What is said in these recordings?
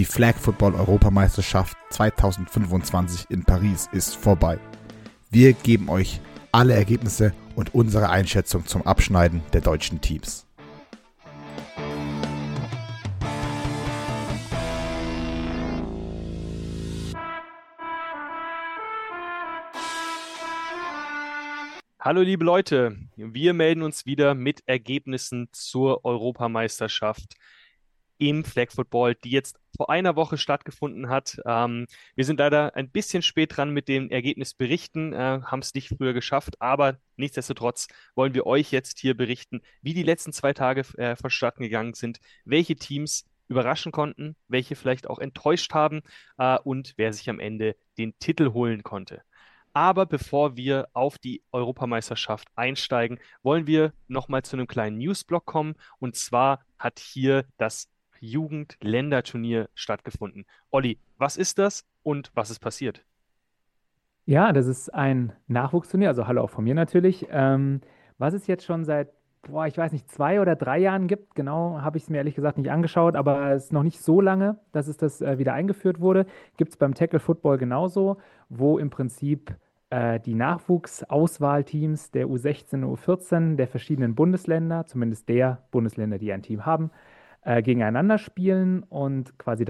Die Flag Football Europameisterschaft 2025 in Paris ist vorbei. Wir geben euch alle Ergebnisse und unsere Einschätzung zum Abschneiden der deutschen Teams. Hallo liebe Leute, wir melden uns wieder mit Ergebnissen zur Europameisterschaft im Flag Football, die jetzt vor einer Woche stattgefunden hat. Wir sind leider ein bisschen spät dran mit den Ergebnisberichten, haben es nicht früher geschafft, aber nichtsdestotrotz wollen wir euch jetzt hier berichten, wie die letzten 2 Tage vonstatten gegangen sind, welche Teams überraschen konnten, welche vielleicht auch enttäuscht haben, und wer sich am Ende den Titel holen konnte. Aber bevor wir auf die Europameisterschaft einsteigen, wollen wir nochmal zu einem kleinen Newsblock kommen. Und zwar hat hier das Jugendländerturnier stattgefunden. Olli, was ist das und was ist passiert? Ja, das ist ein Nachwuchsturnier, also hallo auch von mir natürlich, was es jetzt schon seit, ich weiß nicht, 2 oder 3 Jahren gibt. Genau, habe ich es mir ehrlich gesagt nicht angeschaut, aber es ist noch nicht so lange, dass es das wieder eingeführt wurde. Gibt es beim Tackle Football genauso, wo im Prinzip die Nachwuchsauswahlteams der U16 und U14 der verschiedenen Bundesländer, zumindest der Bundesländer, die ein Team haben, gegeneinander spielen und quasi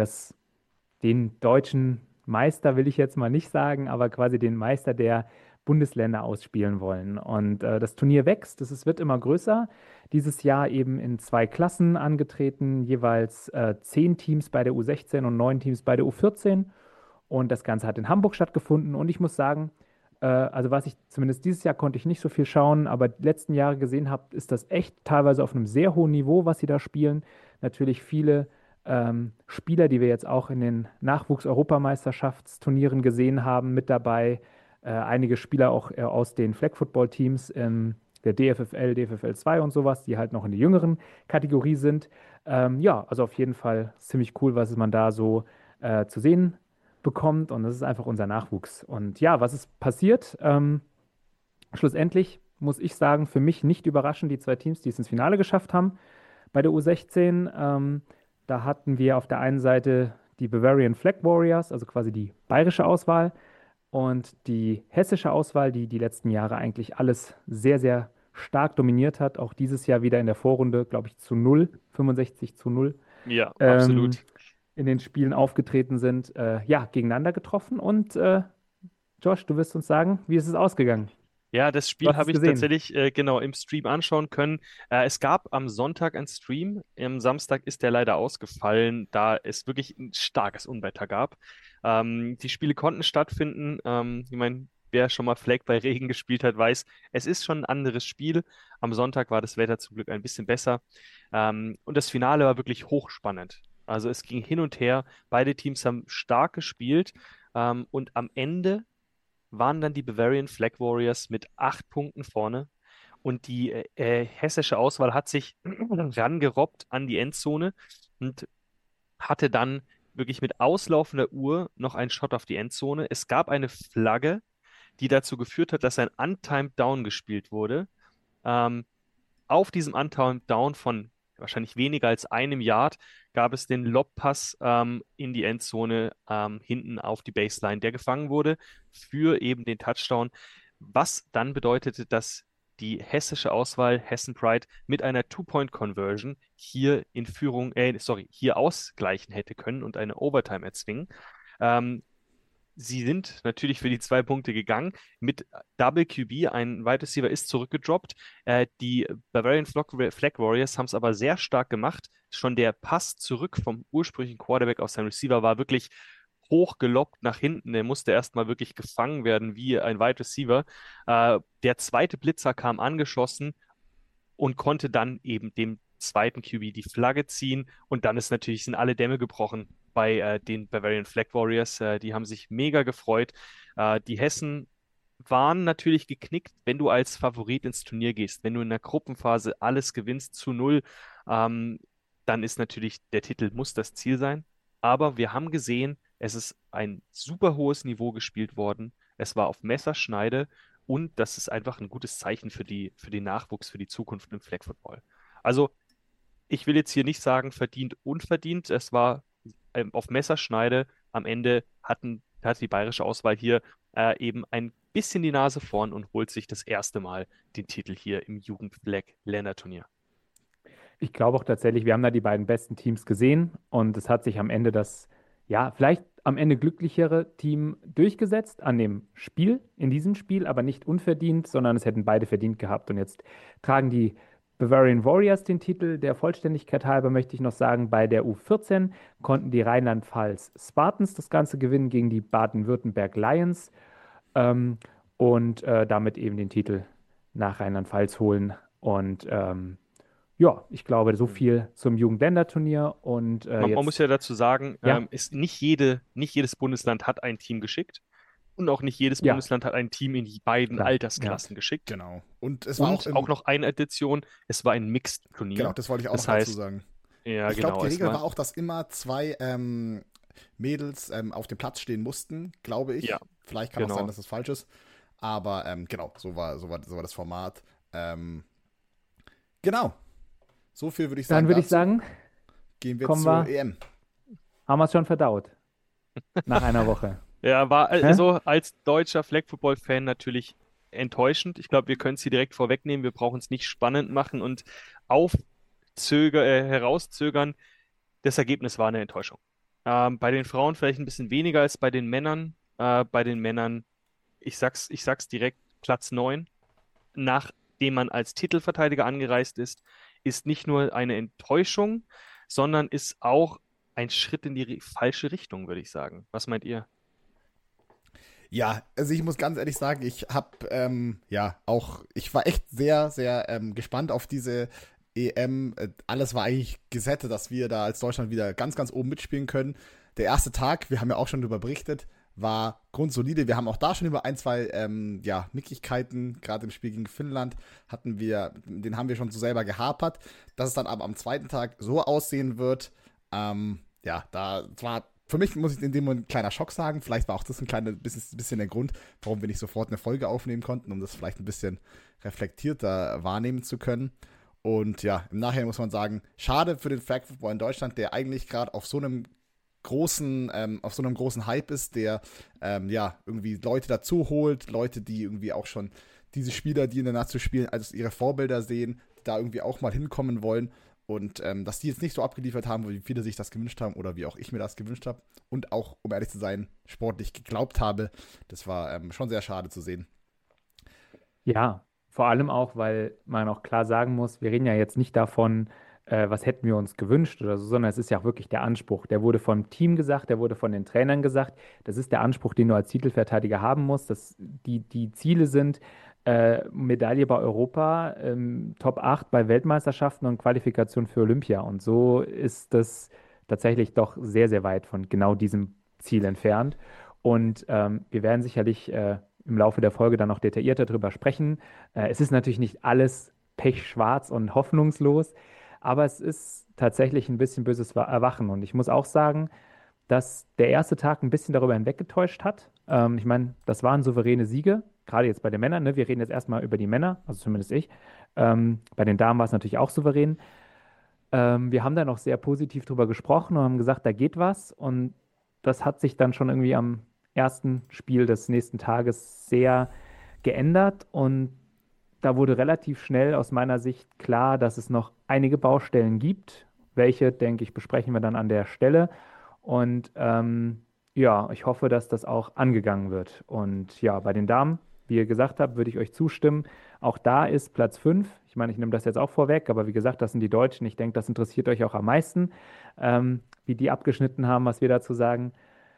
den deutschen Meister will ich jetzt mal nicht sagen, aber quasi den Meister der Bundesländer ausspielen wollen. Und das Turnier wächst, wird immer größer. Dieses Jahr eben in 2 Klassen angetreten, jeweils 10 Teams bei der U16 und 9 Teams bei der U14. Und das Ganze hat in Hamburg stattgefunden. Und ich muss sagen, also was ich zumindest dieses Jahr konnte ich nicht so viel schauen, aber die letzten Jahre gesehen habe, ist das echt teilweise auf einem sehr hohen Niveau, was sie da spielen. Natürlich viele Spieler, die wir jetzt auch in den Nachwuchs-Europameisterschaftsturnieren gesehen haben, mit dabei. Einige Spieler auch aus den Flag-Football-Teams der DFFL, DFFL 2 und sowas, die halt noch in der jüngeren Kategorie sind. Ja, also auf jeden Fall ziemlich cool, was man da so zu sehen bekommt. Und das ist einfach unser Nachwuchs. Und ja, was ist passiert? Schlussendlich muss ich sagen, für mich nicht überraschend, die 2 Teams, die es ins Finale geschafft haben. Bei der U16, da hatten wir auf der einen Seite die Bavarian Flag Warriors, also quasi die bayerische Auswahl, und die hessische Auswahl, die die letzten Jahre eigentlich alles sehr, sehr stark dominiert hat. Auch dieses Jahr wieder in der Vorrunde, glaube ich, zu 0, 65-0, Ja, ähm, absolut. in den Spielen aufgetreten sind, ja, gegeneinander getroffen. Und Josh, du wirst uns sagen, wie ist es ausgegangen? Ja, das Du Spiel hast es habe ich gesehen. tatsächlich genau im Stream anschauen können. Es gab am Sonntag einen Stream, am Samstag ist der leider ausgefallen, da es wirklich ein starkes Unwetter gab. Die Spiele konnten stattfinden. Ich meine, wer schon mal Flag bei Regen gespielt hat, weiß, es ist schon ein anderes Spiel. Am Sonntag war das Wetter zum Glück ein bisschen besser. Und das Finale war wirklich hochspannend. Also es ging hin und her. Beide Teams haben stark gespielt. Und am Ende waren dann die Bavarian Flag Warriors mit 8 Punkten vorne. Und die hessische Auswahl hat sich rangerobbt an die Endzone und hatte dann wirklich mit auslaufender Uhr noch einen Shot auf die Endzone. Es gab eine Flagge, die dazu geführt hat, dass ein Untimed Down gespielt wurde. Ähm, auf diesem Untimed Down von wahrscheinlich weniger als einem Yard gab es den Lobpass in die Endzone hinten auf die Baseline, der gefangen wurde für eben den Touchdown, was dann bedeutete, dass die hessische Auswahl Hessen Pride mit einer Two-Point-Conversion hier in Führung, hier ausgleichen hätte können und eine Overtime erzwingen. Ähm, Sie sind natürlich für die 2 Punkte gegangen. Mit Double QB, ein Wide Receiver ist zurückgedroppt. Die Bavarian Flag Warriors haben es aber sehr stark gemacht. Schon der Pass zurück vom ursprünglichen Quarterback aus seinem Receiver war wirklich hoch gelobbt nach hinten. Der musste erstmal wirklich gefangen werden wie ein Wide Receiver. Der zweite Blitzer kam angeschossen und konnte dann eben dem zweiten QB die Flagge ziehen. Und dann sind alle Dämme gebrochen bei den Bavarian Flag Warriors. Die haben sich mega gefreut. Die Hessen waren natürlich geknickt, wenn du als Favorit ins Turnier gehst. Wenn du in der Gruppenphase alles gewinnst zu 0, ähm, dann ist natürlich der Titel muss das Ziel sein. Aber wir haben gesehen, es ist ein super hohes Niveau gespielt worden. Es war auf Messerschneide und das ist einfach ein gutes Zeichen für den Nachwuchs, für die Zukunft im Flag Football. Also, ich will jetzt hier nicht sagen, verdient, unverdient. Es war auf Messerschneide. Am Ende hat die bayerische Auswahl hier eben ein bisschen die Nase vorn und holt sich das erste Mal den Titel hier im Jugendflag-Länderturnier. Ich glaube auch tatsächlich, wir haben da die beiden besten Teams gesehen und es hat sich am Ende ja, vielleicht am Ende glücklichere Team durchgesetzt an dem Spiel, in diesem Spiel, aber nicht unverdient, sondern es hätten beide verdient gehabt. Und jetzt tragen die Bavarian Warriors den Titel. Der Vollständigkeit halber möchte ich noch sagen, bei der U14 konnten die Rheinland-Pfalz Spartans das Ganze gewinnen gegen die Baden-Württemberg Lions ähm, und damit eben den Titel nach Rheinland-Pfalz holen. Und ja, ich glaube, so viel zum Jugendländerturnier und Man muss jetzt, ja dazu sagen, ja, nicht jedes Bundesland hat ein Team geschickt und auch nicht jedes ja, Bundesland hat ein Team in die beiden klar, ja. Altersklassen geschickt. Genau. Und es war auch Und auch noch eine Addition, es war ein genau, Mixed-Turnier. das wollte ich auch noch Das dazu heißt, sagen. ja, Ich glaube, genau, die es Regel war, war auch, dass immer zwei Mädels auf dem Platz stehen mussten, glaube ja, ich. Vielleicht kann auch sein, genau. dass das falsch ist. Aber genau, so war das Format. Genau, so viel würde ich Dann sagen würde ich dazu. sagen, Gehen wir kommen zur wir, EM. haben wir es schon verdaut nach einer Woche. Ja, war Hä? also als deutscher Flag Football-Fan natürlich enttäuschend. Ich glaube, wir können es hier direkt vorwegnehmen. Wir brauchen es nicht spannend machen und herauszögern. Das Ergebnis war eine Enttäuschung. Bei den Frauen vielleicht ein bisschen weniger als bei den Männern. Bei den Männern, ich sag's direkt, Platz 9, nachdem man als Titelverteidiger angereist ist nicht nur eine Enttäuschung, sondern ist auch ein Schritt in die falsche Richtung, würde ich sagen. Was meint ihr? Ja, also ich muss ganz ehrlich sagen, ich war echt sehr, sehr gespannt auf diese EM. Alles war eigentlich gesettet, dass wir da als Deutschland wieder ganz, ganz oben mitspielen können. Der erste Tag, wir haben ja auch schon darüber berichtet, war grundsolide. Wir haben auch da schon über ein, zwei Nicklichkeiten, gerade im Spiel gegen Finnland, den haben wir schon so selber gehapert. Dass es dann aber am zweiten Tag so aussehen wird, ja, da war für mich, muss ich in dem Moment ein kleiner Schock sagen. Vielleicht war auch das ein kleines bisschen der Grund, warum wir nicht sofort eine Folge aufnehmen konnten, um das vielleicht ein bisschen reflektierter wahrnehmen zu können. Und ja, im Nachhinein muss man sagen, schade für den Flag Football in Deutschland, der eigentlich gerade auf so einem großen Hype ist, der ja irgendwie Leute dazu holt, Leute, die irgendwie auch schon diese Spieler, die in der Nazi spielen, als ihre Vorbilder sehen, da irgendwie auch mal hinkommen wollen. Und dass die jetzt nicht so abgeliefert haben, wie viele sich das gewünscht haben oder wie auch ich mir das gewünscht habe. Und auch, um ehrlich zu sein, sportlich geglaubt habe. Das war schon sehr schade zu sehen. Ja, vor allem auch, weil man auch klar sagen muss, wir reden ja jetzt nicht davon, was hätten wir uns gewünscht oder so, sondern es ist ja auch wirklich der Anspruch. Der wurde vom Team gesagt, der wurde von den Trainern gesagt. Das ist der Anspruch, den du als Titelverteidiger haben musst. Die Ziele sind Medaille bei Europa, Top 8 bei Weltmeisterschaften und Qualifikation für Olympia. Und so ist das tatsächlich doch sehr, sehr weit von genau diesem Ziel entfernt. Und wir werden sicherlich im Laufe der Folge dann noch detaillierter darüber sprechen. Es ist natürlich nicht alles pechschwarz und hoffnungslos, aber es ist tatsächlich ein bisschen böses Erwachen. Und ich muss auch sagen, dass der erste Tag ein bisschen darüber hinweggetäuscht hat. Ich meine, das waren souveräne Siege, gerade jetzt bei den Männern. Ne? Wir reden jetzt erstmal über die Männer, also zumindest ich. Bei den Damen war es natürlich auch souverän. Wir haben da noch sehr positiv drüber gesprochen und haben gesagt, da geht was. Und das hat sich dann schon irgendwie am ersten Spiel des nächsten Tages sehr geändert. Und da wurde relativ schnell aus meiner Sicht klar, dass es noch einige Baustellen gibt. Welche, denke ich, besprechen wir dann an der Stelle. Und ja, ich hoffe, dass das auch angegangen wird. Und ja, bei den Damen, wie ihr gesagt habt, würde ich euch zustimmen. Auch da ist Platz 5. Ich meine, ich nehme das jetzt auch vorweg, aber wie gesagt, das sind die Deutschen. Ich denke, das interessiert euch auch am meisten, wie die abgeschnitten haben, was wir dazu sagen.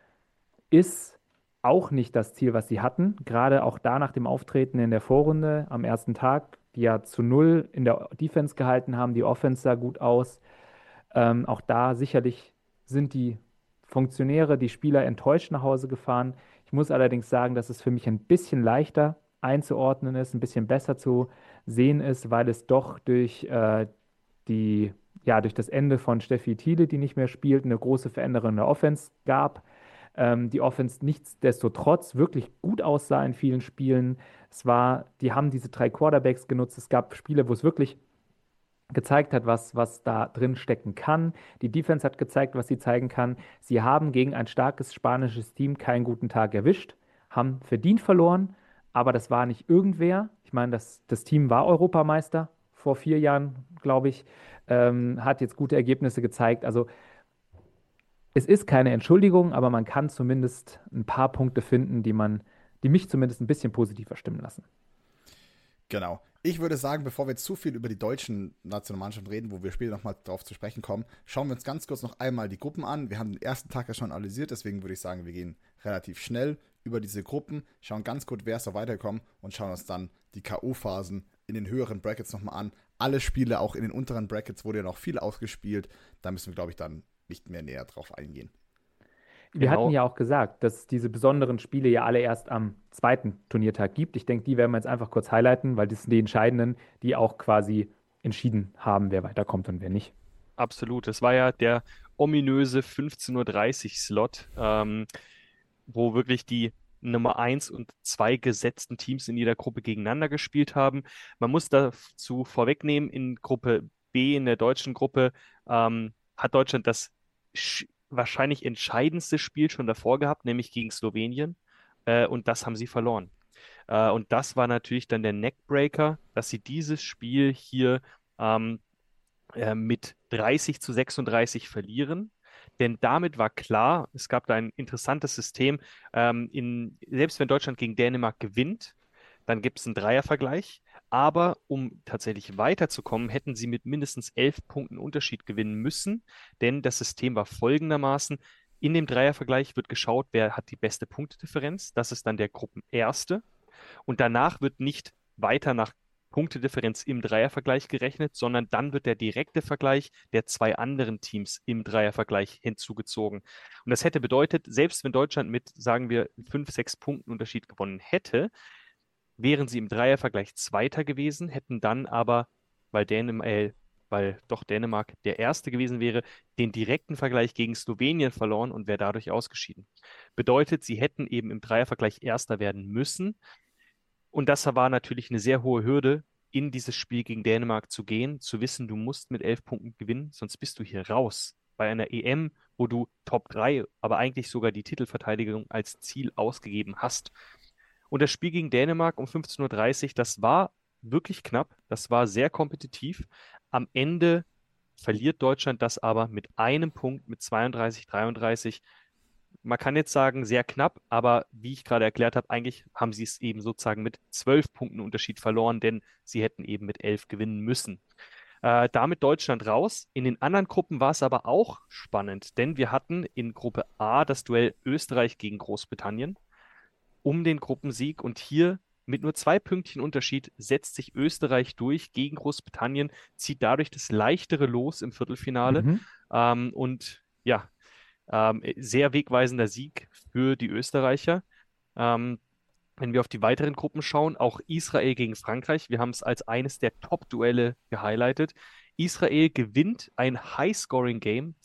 Ist auch nicht das Ziel, was sie hatten. Gerade auch da nach dem Auftreten in der Vorrunde am ersten Tag, die ja zu null in der Defense gehalten haben. Die Offense sah gut aus. Auch da sicherlich sind die Funktionäre, die Spieler enttäuscht nach Hause gefahren. Ich muss allerdings sagen, dass es für mich ein bisschen leichter einzuordnen ist, ein bisschen besser zu sehen ist, weil es doch die, durch das Ende von Steffi Thiele, die nicht mehr spielt, eine große Veränderung in der Offense gab. Die Offense nichtsdestotrotz wirklich gut aussah in vielen Spielen. Die haben diese drei Quarterbacks genutzt. Es gab Spiele, wo es wirklich gezeigt hat, was da drin stecken kann. Die Defense hat gezeigt, was sie zeigen kann. Sie haben gegen ein starkes spanisches Team keinen guten Tag erwischt, haben verdient verloren, aber das war nicht irgendwer. Ich meine, das Team war Europameister vor 4 Jahren, glaube ich, hat jetzt gute Ergebnisse gezeigt. Also es ist keine Entschuldigung, aber man kann zumindest ein paar Punkte finden, die mich zumindest ein bisschen positiver stimmen lassen. Genau. Ich würde sagen, bevor wir jetzt zu viel über die deutschen Nationalmannschaften reden, wo wir später nochmal drauf zu sprechen kommen, schauen wir uns ganz kurz noch einmal die Gruppen an. Wir haben den ersten Tag ja schon analysiert, deswegen würde ich sagen, wir gehen relativ schnell über diese Gruppen, schauen ganz kurz, wer ist da weitergekommen und schauen uns dann die K.O.-Phasen in den höheren Brackets nochmal an. Alle Spiele, auch in den unteren Brackets, wurde ja noch viel ausgespielt. Da müssen wir, glaube ich, dann nicht mehr näher drauf eingehen. Wir hatten Genau, ja auch gesagt, dass es diese besonderen Spiele ja alle erst am zweiten Turniertag gibt. Ich denke, die werden wir jetzt einfach kurz highlighten, weil das sind die entscheidenden, die auch quasi entschieden haben, wer weiterkommt und wer nicht. absolut. Es war ja der ominöse 15:30 Uhr Slot, wo wirklich die Nummer 1 und 2 gesetzten Teams in jeder Gruppe gegeneinander gespielt haben. Man muss dazu vorwegnehmen, in Gruppe B, in der deutschen Gruppe, hat Deutschland das wahrscheinlich entscheidendste Spiel schon davor gehabt, nämlich gegen Slowenien. Und das haben sie verloren. Und das war natürlich dann der Neckbreaker, dass sie dieses Spiel hier ähm, mit 30:36 verlieren. Denn damit war klar, es gab da ein interessantes System. Selbst wenn Deutschland gegen Dänemark gewinnt, dann gibt es einen Dreiervergleich. Aber um tatsächlich weiterzukommen, hätten sie mit mindestens 11 Punkten Unterschied gewinnen müssen. Denn das System war folgendermaßen: In dem Dreiervergleich wird geschaut, wer hat die beste Punktedifferenz. Das ist dann der Gruppenerste. Und danach wird nicht weiter nach Punktedifferenz im Dreiervergleich gerechnet, sondern dann wird der direkte Vergleich der zwei anderen Teams im Dreiervergleich hinzugezogen. Und das hätte bedeutet, selbst wenn Deutschland mit, sagen wir, 5, 6 Punkten Unterschied gewonnen hätte, wären sie im Dreiervergleich Zweiter gewesen, hätten dann aber, weil doch Dänemark der Erste gewesen wäre, den direkten Vergleich gegen Slowenien verloren und wäre dadurch ausgeschieden. Bedeutet, sie hätten eben im Dreiervergleich Erster werden müssen. Und das war natürlich eine sehr hohe Hürde, in dieses Spiel gegen Dänemark zu gehen, zu wissen, du musst mit 11 Punkten gewinnen, sonst bist du hier raus. Bei einer EM, wo du Top 3, aber eigentlich sogar die Titelverteidigung als Ziel ausgegeben hast. Und das Spiel gegen Dänemark um 15:30 Uhr, das war wirklich knapp, das war sehr kompetitiv. Am Ende verliert Deutschland das aber mit einem Punkt, mit 32:33. Man kann jetzt sagen, sehr knapp, aber wie ich gerade erklärt habe, eigentlich haben sie es eben sozusagen mit 12 Punkten Unterschied verloren, denn sie hätten eben mit 11 gewinnen müssen. Damit Deutschland raus. In den anderen Gruppen war es aber auch spannend, denn wir hatten in Gruppe A das Duell Österreich gegen Großbritannien um den Gruppensieg und hier mit nur 2 Pünktchen Unterschied setzt sich Österreich durch gegen Großbritannien, zieht dadurch das leichtere Los im Viertelfinale Mhm. und ja, sehr wegweisender Sieg für die Österreicher. Ähm, Wenn wir auf die weiteren Gruppen schauen, auch Israel gegen Frankreich, wir haben es als eines der Top-Duelle gehighlightet. Israel gewinnt ein High-Scoring-Game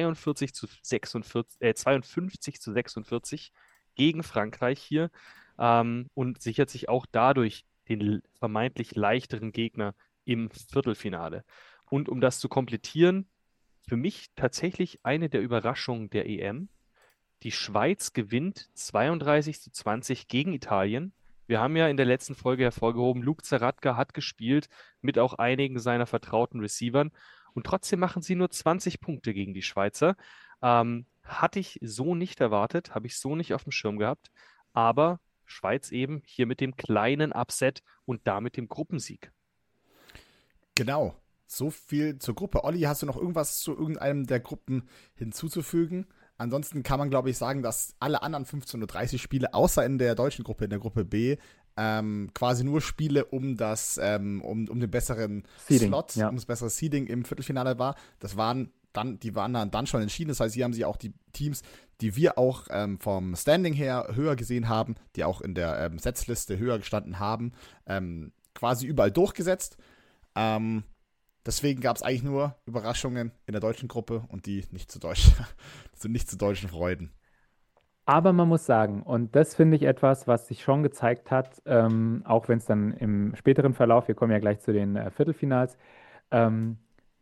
52:46 gegen Frankreich hier und sichert sich auch dadurch den vermeintlich leichteren Gegner im Viertelfinale. Und um das zu komplettieren, für mich tatsächlich eine der Überraschungen der EM. Die Schweiz gewinnt 32:20 gegen Italien. Wir haben ja in der letzten Folge hervorgehoben, Luke Zaratka hat gespielt mit auch einigen seiner vertrauten Receivern und trotzdem machen sie nur 20 Punkte gegen die Schweizer. Hatte ich so nicht erwartet, habe ich so nicht auf dem Schirm gehabt, aber Schweiz eben hier mit dem kleinen Upset und damit dem Gruppensieg. Genau. So viel zur Gruppe. Olli, hast du noch irgendwas zu irgendeinem der Gruppen hinzuzufügen? Ansonsten kann man, glaube ich, sagen, dass alle anderen 15:30 Spiele, außer in der deutschen Gruppe, in der Gruppe B, quasi nur Spiele um um den besseren Seeding, Slot, ja. um das bessere Seeding im Viertelfinale war. Die waren dann schon entschieden. Das heißt, hier haben sie auch die Teams, die wir auch vom Standing her höher gesehen haben, die auch in der Setzliste höher gestanden haben, quasi überall durchgesetzt. Deswegen gab es eigentlich nur Überraschungen in der deutschen Gruppe und die nicht zu deutsch, sind nicht zu deutschen Freuden. Aber man muss sagen, und das finde ich etwas, was sich schon gezeigt hat, auch wenn es dann im späteren Verlauf, wir kommen ja gleich zu den Viertelfinals, ähm,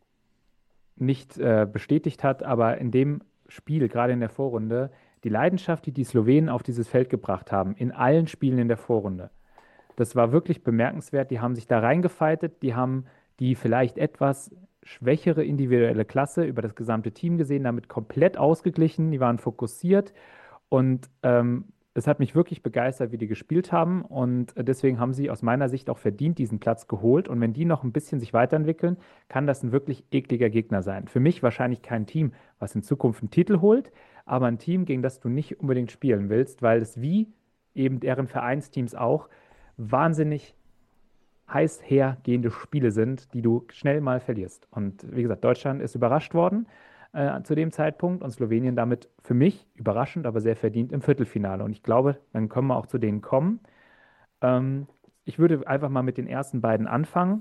nicht bestätigt hat, aber in dem Spiel, gerade in der Vorrunde, die Leidenschaft, die die Slowenen auf dieses Feld gebracht haben, in allen Spielen in der Vorrunde, das war wirklich bemerkenswert. Die haben sich da reingefeitet, die haben die vielleicht etwas schwächere individuelle Klasse über das gesamte Team gesehen, damit komplett ausgeglichen, die waren fokussiert und es hat mich wirklich begeistert, wie die gespielt haben und deswegen haben sie aus meiner Sicht auch verdient diesen Platz geholt und wenn die noch ein bisschen sich weiterentwickeln, kann das ein wirklich ekliger Gegner sein. Für mich wahrscheinlich kein Team, was in Zukunft einen Titel holt, aber ein Team, gegen das du nicht unbedingt spielen willst, weil es wie eben deren Vereinsteams auch wahnsinnig heiß hergehende Spiele sind, die du schnell mal verlierst. Und wie gesagt, Deutschland ist überrascht worden zu dem Zeitpunkt und Slowenien damit für mich überraschend, aber sehr verdient im Viertelfinale. Und ich glaube, dann können wir auch zu denen kommen. Ähm, Ich würde einfach mal mit den ersten beiden anfangen.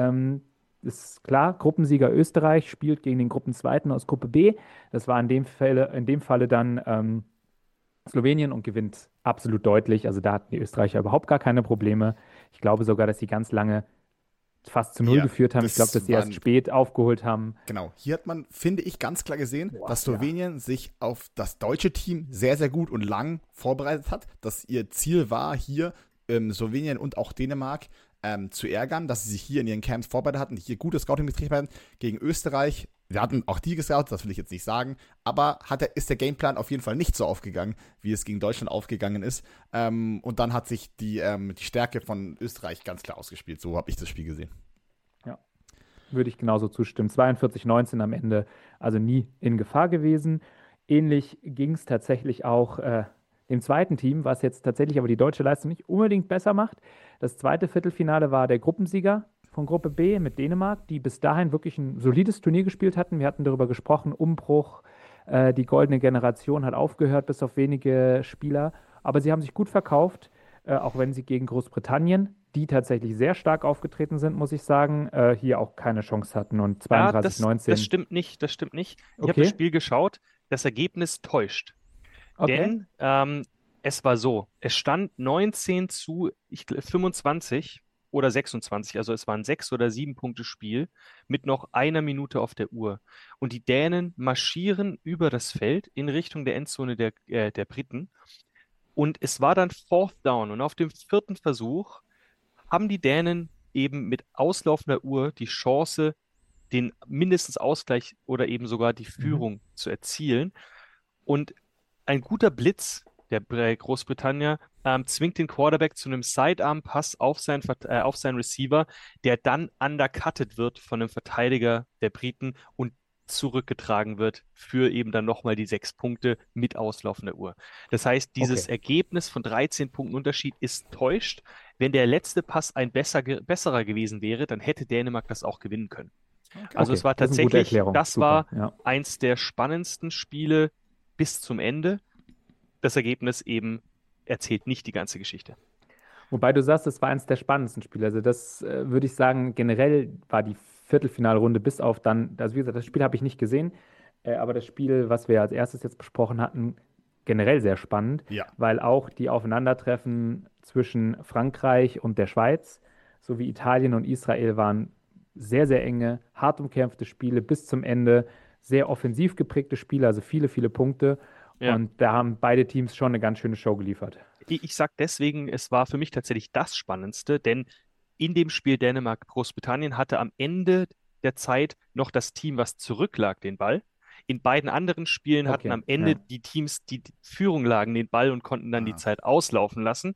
Ist klar, Gruppensieger Österreich spielt gegen den Gruppenzweiten aus Gruppe B. Das war in dem Falle dann Slowenien und gewinnt absolut deutlich. Also da hatten die Österreicher überhaupt gar keine Probleme. Ich glaube sogar, dass sie ganz lange fast zu Null Ja, geführt haben. Ich glaube, dass das sie erst waren, spät aufgeholt haben. genau. Hier hat man, finde ich, ganz klar gesehen, Boah, dass ja. Slowenien sich auf das deutsche Team sehr, sehr gut und lang vorbereitet hat, dass ihr Ziel war, hier Slowenien und auch Dänemark zu ärgern, dass sie sich hier in ihren Camps vorbereitet hatten, hier gutes Scouting betrieben haben gegen Österreich. Wir hatten auch die gescoutet, das will ich jetzt nicht sagen, aber ist der Gameplan auf jeden Fall nicht so aufgegangen, wie es gegen Deutschland aufgegangen ist. Und dann hat sich die Stärke von Österreich ganz klar ausgespielt. So habe ich das Spiel gesehen. Ja, würde ich genauso zustimmen. 42-19 am Ende, also nie in Gefahr gewesen. Ähnlich ging es tatsächlich auch dem zweiten Team, was jetzt tatsächlich aber die deutsche Leistung nicht unbedingt besser macht. Das zweite Viertelfinale war der Gruppensieger von Gruppe B mit Dänemark, die bis dahin wirklich ein solides Turnier gespielt hatten. Wir hatten darüber gesprochen, Umbruch, die goldene Generation hat aufgehört, bis auf wenige Spieler. Aber sie haben sich gut verkauft, auch wenn sie gegen Großbritannien, die tatsächlich sehr stark aufgetreten sind, muss ich sagen, hier auch keine Chance hatten. Und Ja, das 32-19, stimmt nicht, das stimmt nicht. Ich habe das okay, Spiel geschaut, das Ergebnis täuscht. okay, Denn es war so, es stand 19 zu 25 oder 26, also es war ein 6 oder 7 Punkte Spiel mit noch einer Minute auf der Uhr. Und die Dänen marschieren über das Feld in Richtung der Endzone der Briten. Und es war dann Fourth Down. Und auf dem vierten Versuch haben die Dänen eben mit auslaufender Uhr die Chance, den mindestens Ausgleich oder eben sogar die mhm, Führung zu erzielen. Und ein guter Blitz der Großbritannier zwingt den Quarterback zu einem Sidearm-Pass auf seinen Receiver, der dann undercutted wird von einem Verteidiger der Briten und zurückgetragen wird für eben dann nochmal die 6 Punkte mit auslaufender Uhr. Das heißt, dieses okay, Ergebnis von 13 Punkten Unterschied ist täuscht. Wenn der letzte Pass ein besserer gewesen wäre, dann hätte Dänemark das auch gewinnen können. Okay. Also es okay. war Das ist eine gute tatsächlich, Erklärung. das Super, war ja. eins der spannendsten Spiele bis zum Ende. Das Ergebnis eben erzählt nicht die ganze Geschichte. Wobei du sagst, es war eines der spannendsten Spiele. Also das würde ich sagen, generell war die Viertelfinalrunde bis auf dann, also wie gesagt, das Spiel habe ich nicht gesehen, aber das Spiel, was wir als erstes jetzt besprochen hatten, generell sehr spannend, Ja. weil auch die Aufeinandertreffen zwischen Frankreich und der Schweiz sowie Italien und Israel waren sehr, sehr enge, hart umkämpfte Spiele bis zum Ende, sehr offensiv geprägte Spiele, also viele, viele Punkte. Ja, Und da haben beide Teams schon eine ganz schöne Show geliefert. ich sage deswegen, es war für mich tatsächlich das Spannendste, denn in dem Spiel Dänemark-Großbritannien hatte am Ende der Zeit noch das Team, was zurücklag, den Ball. In beiden anderen Spielen hatten Okay, am Ende ja. die Teams, die Führung lagen, den Ball und konnten dann die Ah. Zeit auslaufen lassen.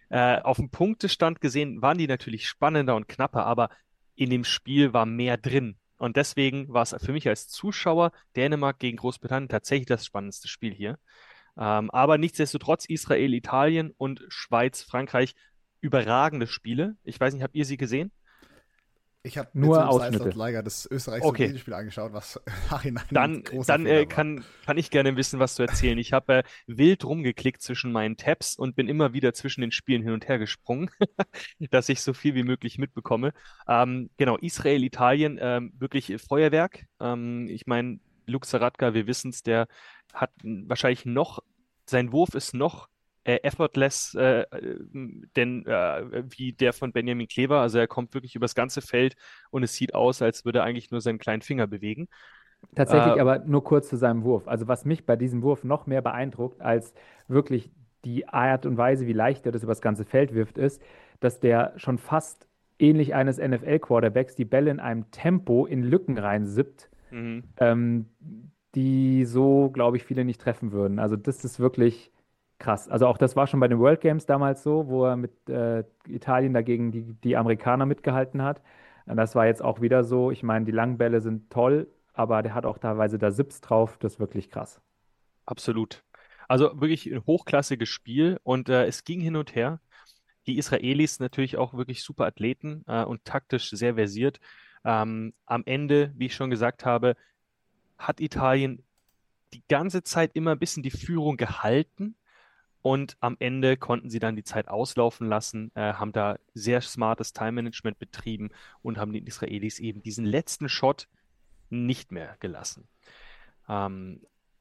Auf dem Punktestand gesehen waren die natürlich spannender und knapper, aber in dem Spiel war mehr drin. Und deswegen war es für mich als Zuschauer Dänemark gegen Großbritannien tatsächlich das spannendste Spiel hier. Aber nichtsdestotrotz Israel, Italien und Schweiz, Frankreich überragende Spiele. Ich weiß nicht, habt ihr sie gesehen? Ich habe mir zu Nur dem Ausschnitte. Zeitpunkt das Okay, Österreich-Slowenien-Spiel angeschaut, was im Nachhinein ein dann, großer dann Fehler war. kann ich gerne wissen, was zu erzählen. Ich habe wild rumgeklickt zwischen meinen Tabs und bin immer wieder zwischen den Spielen hin und her gesprungen, dass ich so viel wie möglich mitbekomme. Genau, Israel, Italien, wirklich Feuerwerk. Ich meine, Luke Zaratka, wir wissen es, der hat wahrscheinlich noch, sein Wurf ist noch effortless, denn wie der von Benjamin Kleber. Also er kommt wirklich übers ganze Feld und es sieht aus, als würde er eigentlich nur seinen kleinen Finger bewegen. Äh, Tatsächlich aber nur kurz zu seinem Wurf. Also was mich bei diesem Wurf noch mehr beeindruckt, als wirklich die Art und Weise, wie leicht er das übers ganze Feld wirft, ist, dass der schon fast ähnlich eines NFL-Quarterbacks die Bälle in einem Tempo in Lücken reinsippt, mhm. ähm, die so, glaube ich, viele nicht treffen würden. Also das ist wirklich krass. Also auch das war schon bei den World Games damals so, wo er mit Italien dagegen die Amerikaner mitgehalten hat. Und das war jetzt auch wieder so. Ich meine, die langen Bälle sind toll, aber der hat auch teilweise da Sips drauf. Das ist wirklich krass. Absolut. Also wirklich ein hochklassiges Spiel und es ging hin und her. Die Israelis natürlich auch wirklich super Athleten und taktisch sehr versiert. Am Ende, wie ich schon gesagt habe, hat Italien die ganze Zeit immer ein bisschen die Führung gehalten und am Ende konnten sie dann die Zeit auslaufen lassen, haben da sehr smartes Time-Management betrieben und haben den Israelis eben diesen letzten Shot nicht mehr gelassen. Ähm,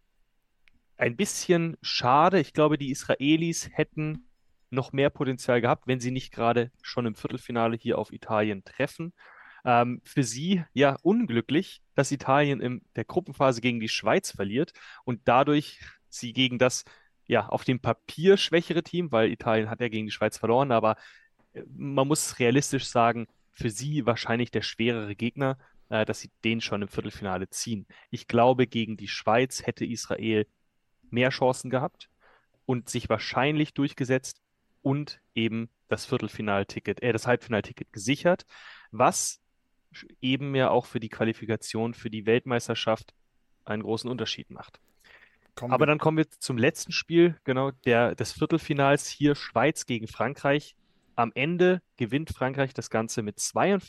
ein bisschen schade. Ich glaube, die Israelis hätten noch mehr Potenzial gehabt, wenn sie nicht gerade schon im Viertelfinale hier auf Italien treffen. Für sie ja unglücklich, dass Italien in der Gruppenphase gegen die Schweiz verliert und dadurch sie gegen das ja auf dem Papier schwächere Team, weil Italien hat ja gegen die Schweiz verloren, aber man muss realistisch sagen, für sie wahrscheinlich der schwerere Gegner, dass sie den schon im Viertelfinale ziehen. Ich glaube, gegen die Schweiz hätte Israel mehr Chancen gehabt und sich wahrscheinlich durchgesetzt und eben das Halbfinalticket gesichert, was eben ja auch für die Qualifikation für die Weltmeisterschaft einen großen Unterschied macht. Kommen Aber wir, dann kommen wir zum letzten Spiel, genau, des Viertelfinals hier Schweiz gegen Frankreich. Am Ende gewinnt Frankreich das Ganze mit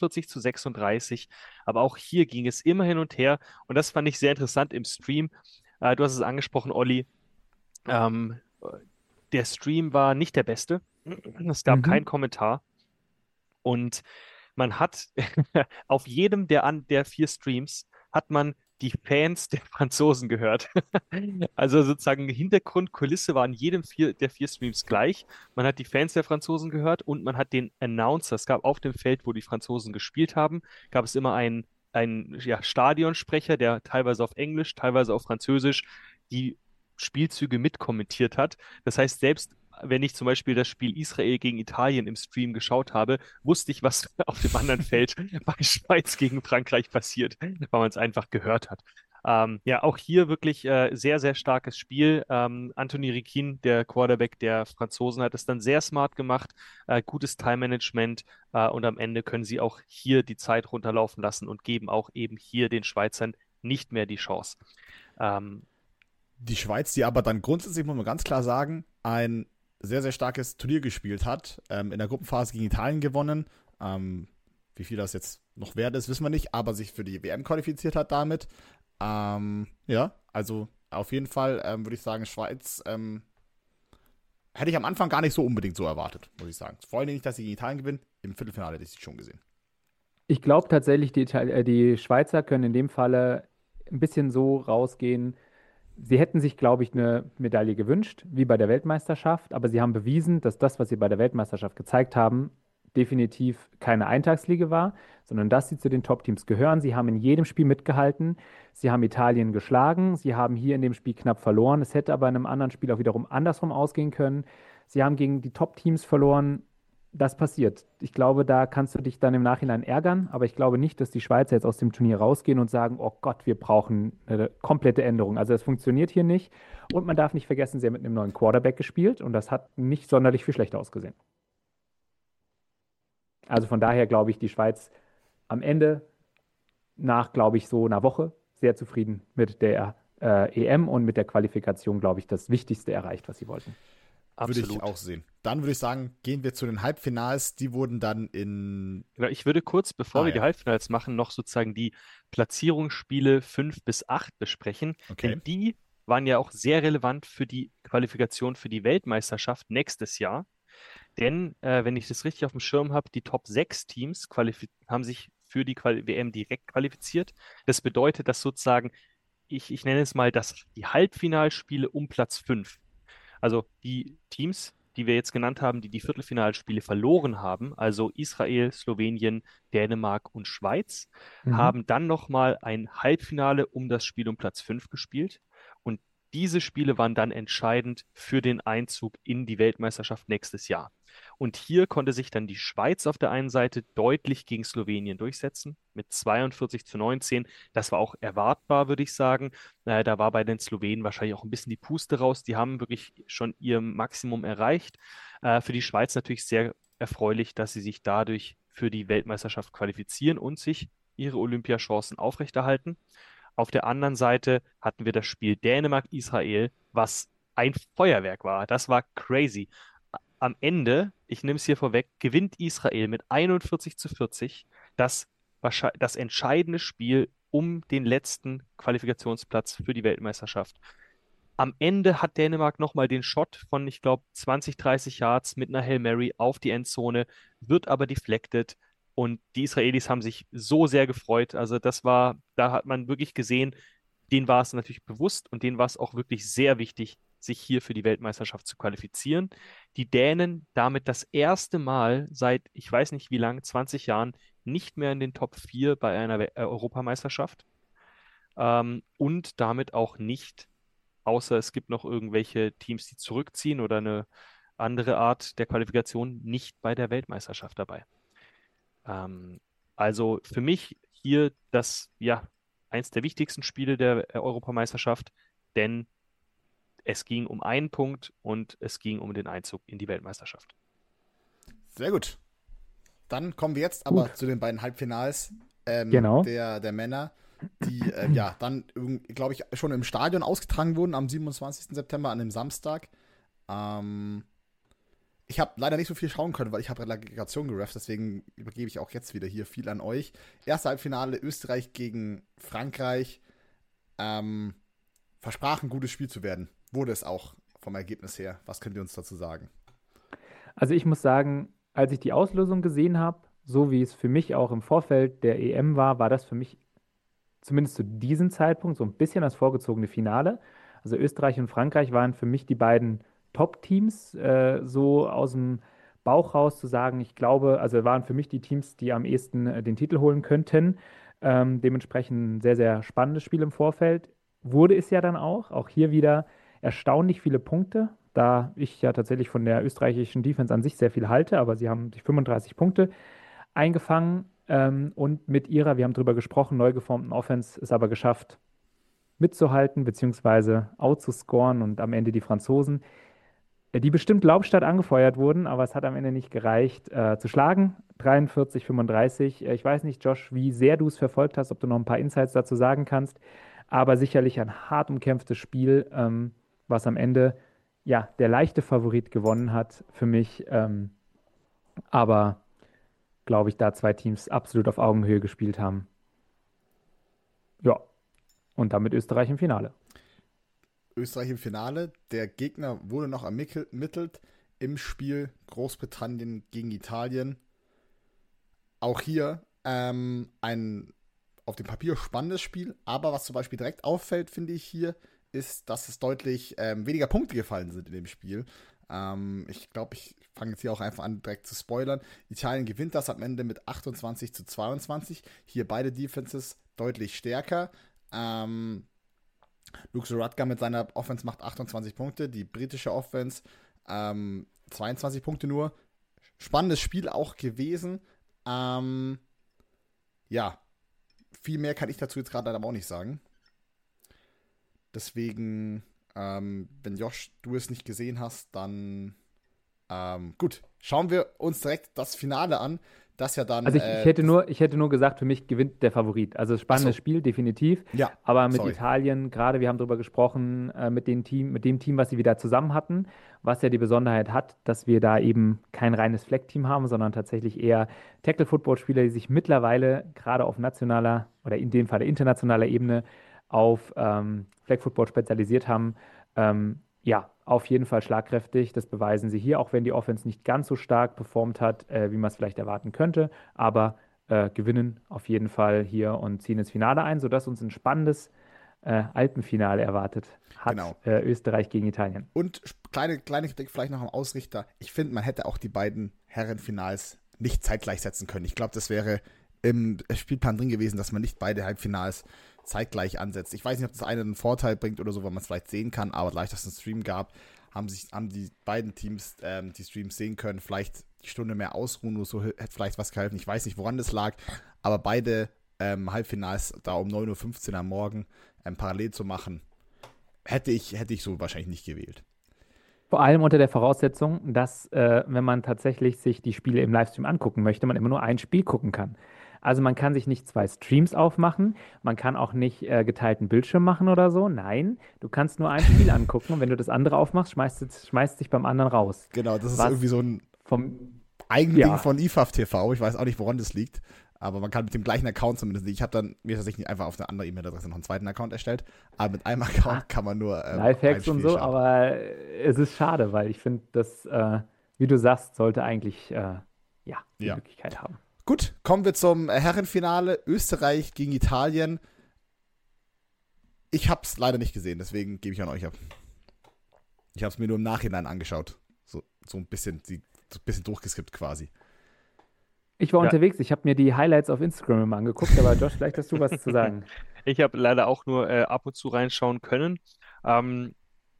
42-36, aber auch hier ging es immer hin und her und das fand ich sehr interessant im Stream. Du hast es angesprochen, Olli. Ähm, der Stream war nicht der beste. Es gab Mhm. keinen Kommentar und man hat auf jedem der 4 Streams hat man die Fans der Franzosen gehört. Also sozusagen Hintergrundkulisse war in der 4 Streams gleich. Man hat die Fans der Franzosen gehört und man hat den Announcer. Es gab auf dem Feld, wo die Franzosen gespielt haben, gab es immer einen ja, Stadionsprecher, der teilweise auf Englisch, teilweise auf Französisch die Spielzüge mitkommentiert hat. Das heißt, selbst wenn ich zum Beispiel das Spiel Israel gegen Italien im Stream geschaut habe, wusste ich, was auf dem anderen Feld bei Schweiz gegen Frankreich passiert, weil man es einfach gehört hat. Ja, auch hier wirklich sehr, sehr starkes Spiel. Anthony Rikin, der Quarterback der Franzosen, hat es dann sehr smart gemacht, gutes Time-Management und am Ende können sie auch hier die Zeit runterlaufen lassen und geben auch eben hier den Schweizern nicht mehr die Chance. Ähm, die Schweiz, die aber dann grundsätzlich, muss man ganz klar sagen, ein sehr, sehr starkes Turnier gespielt hat. In der Gruppenphase gegen Italien gewonnen. Wie viel das jetzt noch wert ist, wissen wir nicht, aber sich für die WM qualifiziert hat damit. Ja, also auf jeden Fall würde ich sagen, Schweiz hätte ich am Anfang gar nicht so unbedingt so erwartet, muss ich sagen. Vor allem nicht, dass sie gegen Italien gewinnen. Im Viertelfinale hätte ich sie schon gesehen. Ich glaube tatsächlich, die Schweizer können in dem Falle ein bisschen so rausgehen. Sie hätten sich, glaube ich, eine Medaille gewünscht, wie bei der Weltmeisterschaft, aber sie haben bewiesen, dass das, was sie bei der Weltmeisterschaft gezeigt haben, definitiv keine Eintagsfliege war, sondern dass sie zu den Top-Teams gehören. Sie haben in jedem Spiel mitgehalten. Sie haben Italien geschlagen. Sie haben hier in dem Spiel knapp verloren. Es hätte aber in einem anderen Spiel auch wiederum andersrum ausgehen können. Sie haben gegen die Top-Teams verloren. Das passiert. Ich glaube, da kannst du dich dann im Nachhinein ärgern, aber ich glaube nicht, dass die Schweizer jetzt aus dem Turnier rausgehen und sagen, oh Gott, wir brauchen eine komplette Änderung. Also das funktioniert hier nicht. Und man darf nicht vergessen, sie haben mit einem neuen Quarterback gespielt und das hat nicht sonderlich viel schlechter ausgesehen. Also von daher glaube ich, die Schweiz am Ende nach, glaube ich, so einer Woche sehr zufrieden mit der EM und mit der Qualifikation, glaube ich, das Wichtigste erreicht, was sie wollten. Würde ich absolut. auch sehen. Dann würde ich sagen, gehen wir zu den Halbfinals. Die wurden dann in. Genau, ich würde kurz, bevor Ah wir die ja, Halbfinals machen, noch sozusagen die Platzierungsspiele 5 bis 8 besprechen, okay. denn die waren ja auch sehr relevant für die Qualifikation für die Weltmeisterschaft nächstes Jahr. Denn, wenn ich das richtig auf dem Schirm habe, die Top 6 Teams haben sich für die WM direkt qualifiziert. Das bedeutet, dass sozusagen, ich nenne es mal, die Halbfinalspiele um Platz 5. Also die Teams, die wir jetzt genannt haben, die die Viertelfinalspiele verloren haben, also Israel, Slowenien, Dänemark und Schweiz, Mhm. haben dann nochmal ein Halbfinale um das Spiel um Platz 5 gespielt. Und diese Spiele waren dann entscheidend für den Einzug in die Weltmeisterschaft nächstes Jahr. Und hier konnte sich dann die Schweiz auf der einen Seite deutlich gegen Slowenien durchsetzen, mit 42:19. Das war auch erwartbar, würde ich sagen. Da war bei den Slowenen wahrscheinlich auch ein bisschen die Puste raus. Die haben wirklich schon ihr Maximum erreicht. Für die Schweiz natürlich sehr erfreulich, dass sie sich dadurch für die Weltmeisterschaft qualifizieren und sich ihre Olympiachancen aufrechterhalten. Auf der anderen Seite hatten wir das Spiel Dänemark-Israel, was ein Feuerwerk war. Das war crazy. Am Ende, ich nehme es hier vorweg, gewinnt Israel mit 41:40 das entscheidende Spiel um den letzten Qualifikationsplatz für die Weltmeisterschaft. Am Ende hat Dänemark nochmal den Shot von, ich glaube, 20, 30 Yards mit einer Hail Mary auf die Endzone, wird aber deflected und die Israelis haben sich so sehr gefreut. Also da hat man wirklich gesehen, denen war es natürlich bewusst und denen war es auch wirklich sehr wichtig, sich hier für die Weltmeisterschaft zu qualifizieren. Die Dänen damit das erste Mal seit, ich weiß nicht wie lang, 20 Jahren, nicht mehr in den Top 4 bei einer Europameisterschaft und damit auch nicht, außer es gibt noch irgendwelche Teams, die zurückziehen oder eine andere Art der Qualifikation, nicht bei der Weltmeisterschaft dabei. Ähm, also für mich hier ja, eins der wichtigsten Spiele der Europameisterschaft, denn es ging um einen Punkt und es ging um den Einzug in die Weltmeisterschaft. Sehr gut. Dann kommen wir jetzt Gut, aber zu den beiden Halbfinals genau. der Männer, die ja dann, glaube ich, schon im Stadion ausgetragen wurden am 27. September, an dem Samstag. Ähm, Ich habe leider nicht so viel schauen können, weil ich habe Relegation gerefft, deswegen übergebe ich auch jetzt wieder hier viel an euch. Erste Halbfinale Österreich gegen Frankreich. Ähm, Versprach ein gutes Spiel zu werden. Wurde es auch vom Ergebnis her. Was könnt ihr uns dazu sagen? Also ich muss sagen, als ich die Auslosung gesehen habe, so wie es für mich auch im Vorfeld der EM war, war das für mich zumindest zu diesem Zeitpunkt so ein bisschen das vorgezogene Finale. Also Österreich und Frankreich waren für mich die beiden Top-Teams, so aus dem Bauch raus zu sagen, ich glaube, also waren für mich die Teams, die am ehesten den Titel holen könnten. Dementsprechend ein sehr, sehr spannendes Spiel im Vorfeld. Wurde es ja dann auch. Auch hier wieder erstaunlich viele Punkte, da ich ja tatsächlich von der österreichischen Defense an sich sehr viel halte, aber sie haben sich 35 Punkte eingefangen und mit ihrer, wir haben drüber gesprochen, neu geformten Offense ist aber geschafft, mitzuhalten beziehungsweise outzuscoren und am Ende die Franzosen, die bestimmt Laubstadt angefeuert wurden, aber es hat am Ende nicht gereicht, zu schlagen. 43, 35. Ich weiß nicht, Josh, wie sehr du es verfolgt hast, ob du noch ein paar Insights dazu sagen kannst, aber sicherlich ein hart umkämpftes Spiel, was am Ende ja der leichte Favorit gewonnen hat für mich, aber glaube ich, da zwei Teams absolut auf Augenhöhe gespielt haben. Ja, und damit Österreich im Finale. Österreich im Finale. Der Gegner wurde noch ermittelt im Spiel Großbritannien gegen Italien. Auch hier ein auf dem Papier spannendes Spiel, aber was zum Beispiel direkt auffällt, finde ich hier, ist, dass es deutlich weniger Punkte gefallen sind in dem Spiel. Ich glaube, ich fange jetzt hier auch einfach an, direkt zu spoilern. Italien gewinnt das am Ende mit 28:22. Hier beide Defenses deutlich stärker. Luke Radka mit seiner Offense macht 28 Punkte, die britische Offense 22 Punkte nur. Spannendes Spiel auch gewesen. Ja, viel mehr kann ich dazu jetzt gerade leider auch nicht sagen. Deswegen, wenn Josh, du es nicht gesehen hast, dann gut. Schauen wir uns direkt das Finale an. Das ja dann. Also ich hätte nur gesagt, für mich gewinnt der Favorit. Also spannendes Achso, Spiel, definitiv. ja, Aber mit sorry. Italien, gerade wir haben darüber gesprochen, mit dem Team, was sie wieder zusammen hatten, was ja die Besonderheit hat, dass wir da eben kein reines Fleck-Team haben, sondern tatsächlich eher Tackle-Football-Spieler, die sich mittlerweile gerade auf nationaler oder in dem Fall internationaler Ebene auf Flag-Football spezialisiert haben. Ja, auf jeden Fall schlagkräftig. Das beweisen sie hier, auch wenn die Offense nicht ganz so stark performt hat, wie man es vielleicht erwarten könnte. Aber gewinnen auf jeden Fall hier und ziehen ins Finale ein, sodass uns ein spannendes Alpenfinale erwartet hat. Genau. Österreich gegen Italien. Und kleine Kritik vielleicht noch am Ausrichter. Ich finde, man hätte auch die beiden Herrenfinals nicht zeitgleich setzen können. Ich glaube, das wäre im Spielplan drin gewesen, dass man nicht beide Halbfinals zeitgleich ansetzt. Ich weiß nicht, ob das eine einen Vorteil bringt oder so, weil man es vielleicht sehen kann, aber gleich, dass es einen Stream gab, haben die beiden Teams die Streams sehen können, vielleicht die Stunde mehr ausruhen oder so, hätte vielleicht was geholfen. Ich weiß nicht, woran das lag, aber beide Halbfinals da um 9:15 Uhr am Morgen parallel zu machen, hätte ich so wahrscheinlich nicht gewählt. Vor allem unter der Voraussetzung, dass, wenn man tatsächlich sich die Spiele im Livestream angucken möchte, man immer nur ein Spiel gucken kann. Also man kann sich nicht zwei Streams aufmachen, man kann auch nicht geteilten Bildschirm machen oder so. Nein, du kannst nur ein Spiel angucken und wenn du das andere aufmachst, schmeißt dich beim anderen raus. Genau, das ist Was irgendwie so ein vom, Eigending ja, von IFAF TV. Ich weiß auch nicht, woran das liegt. Aber man kann mit dem gleichen Account zumindest nicht. Ich habe dann mir tatsächlich einfach auf eine andere E-Mail-Adresse noch einen zweiten Account erstellt. Aber mit einem Account kann man nur ein Lifehacks und Spiel so, schauen. aber es ist schade, weil ich finde, dass, wie du sagst, sollte eigentlich ja, die Ja. Möglichkeit haben. Gut, kommen wir zum Herrenfinale. Österreich gegen Italien. Ich habe es leider nicht gesehen, deswegen gebe ich an euch ab. Ich habe es mir nur im Nachhinein angeschaut. So ein bisschen durchgeskippt quasi. Ich war Ja, unterwegs, ich habe mir die Highlights auf Instagram immer angeguckt, aber Josh, vielleicht hast du was zu sagen. ich habe leider auch nur ab und zu reinschauen können. Ähm,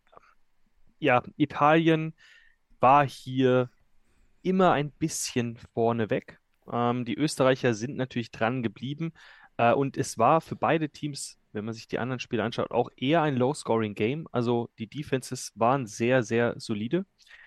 ja, Italien war hier immer ein bisschen vorne weg. Die Österreicher sind natürlich dran geblieben. Und es war für beide Teams, wenn man sich die anderen Spiele anschaut, auch eher ein Low-Scoring-Game. Also die Defenses waren sehr, sehr solide.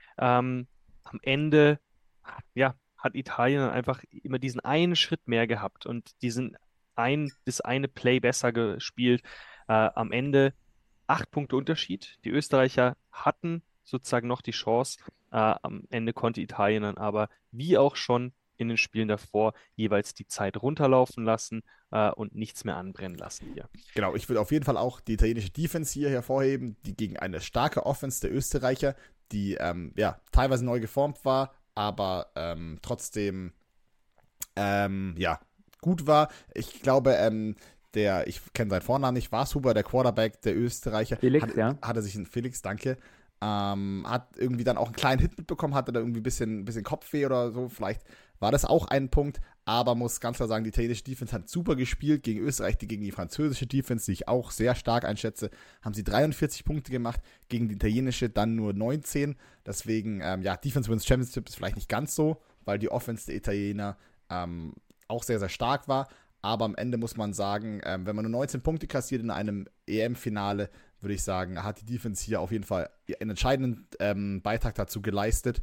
Am Ende, ja, hat Italien dann einfach immer diesen einen Schritt mehr gehabt und das eine Play besser gespielt. Am Ende 8 Punkte Unterschied. Die Österreicher hatten sozusagen noch die Chance. Am Ende konnte Italien dann aber, wie auch schon in den Spielen davor, jeweils die Zeit runterlaufen lassen und nichts mehr anbrennen lassen hier. Genau, ich würde auf jeden Fall auch die italienische Defense hier hervorheben, die gegen eine starke Offense der Österreicher, die teilweise neu geformt war, aber trotzdem gut war. Ich glaube, ich kenne seinen Vornamen nicht, war es Huber, der Quarterback der Österreicher. Felix, ja. Hatte sich Felix, danke. Hat irgendwie dann auch einen kleinen Hit mitbekommen, hatte da irgendwie ein bisschen Kopfweh oder so. Vielleicht war das auch ein Punkt, aber muss ganz klar sagen, die italienische Defense hat super gespielt gegen Österreich, gegen die französische Defense, die ich auch sehr stark einschätze, haben sie 43 Punkte gemacht, gegen die italienische dann nur 19. Deswegen, Defense Wins Championship ist vielleicht nicht ganz so, weil die Offense der Italiener auch sehr, sehr stark war. Aber am Ende muss man sagen, wenn man nur 19 Punkte kassiert in einem EM-Finale, würde ich sagen, hat die Defense hier auf jeden Fall einen entscheidenden Beitrag dazu geleistet.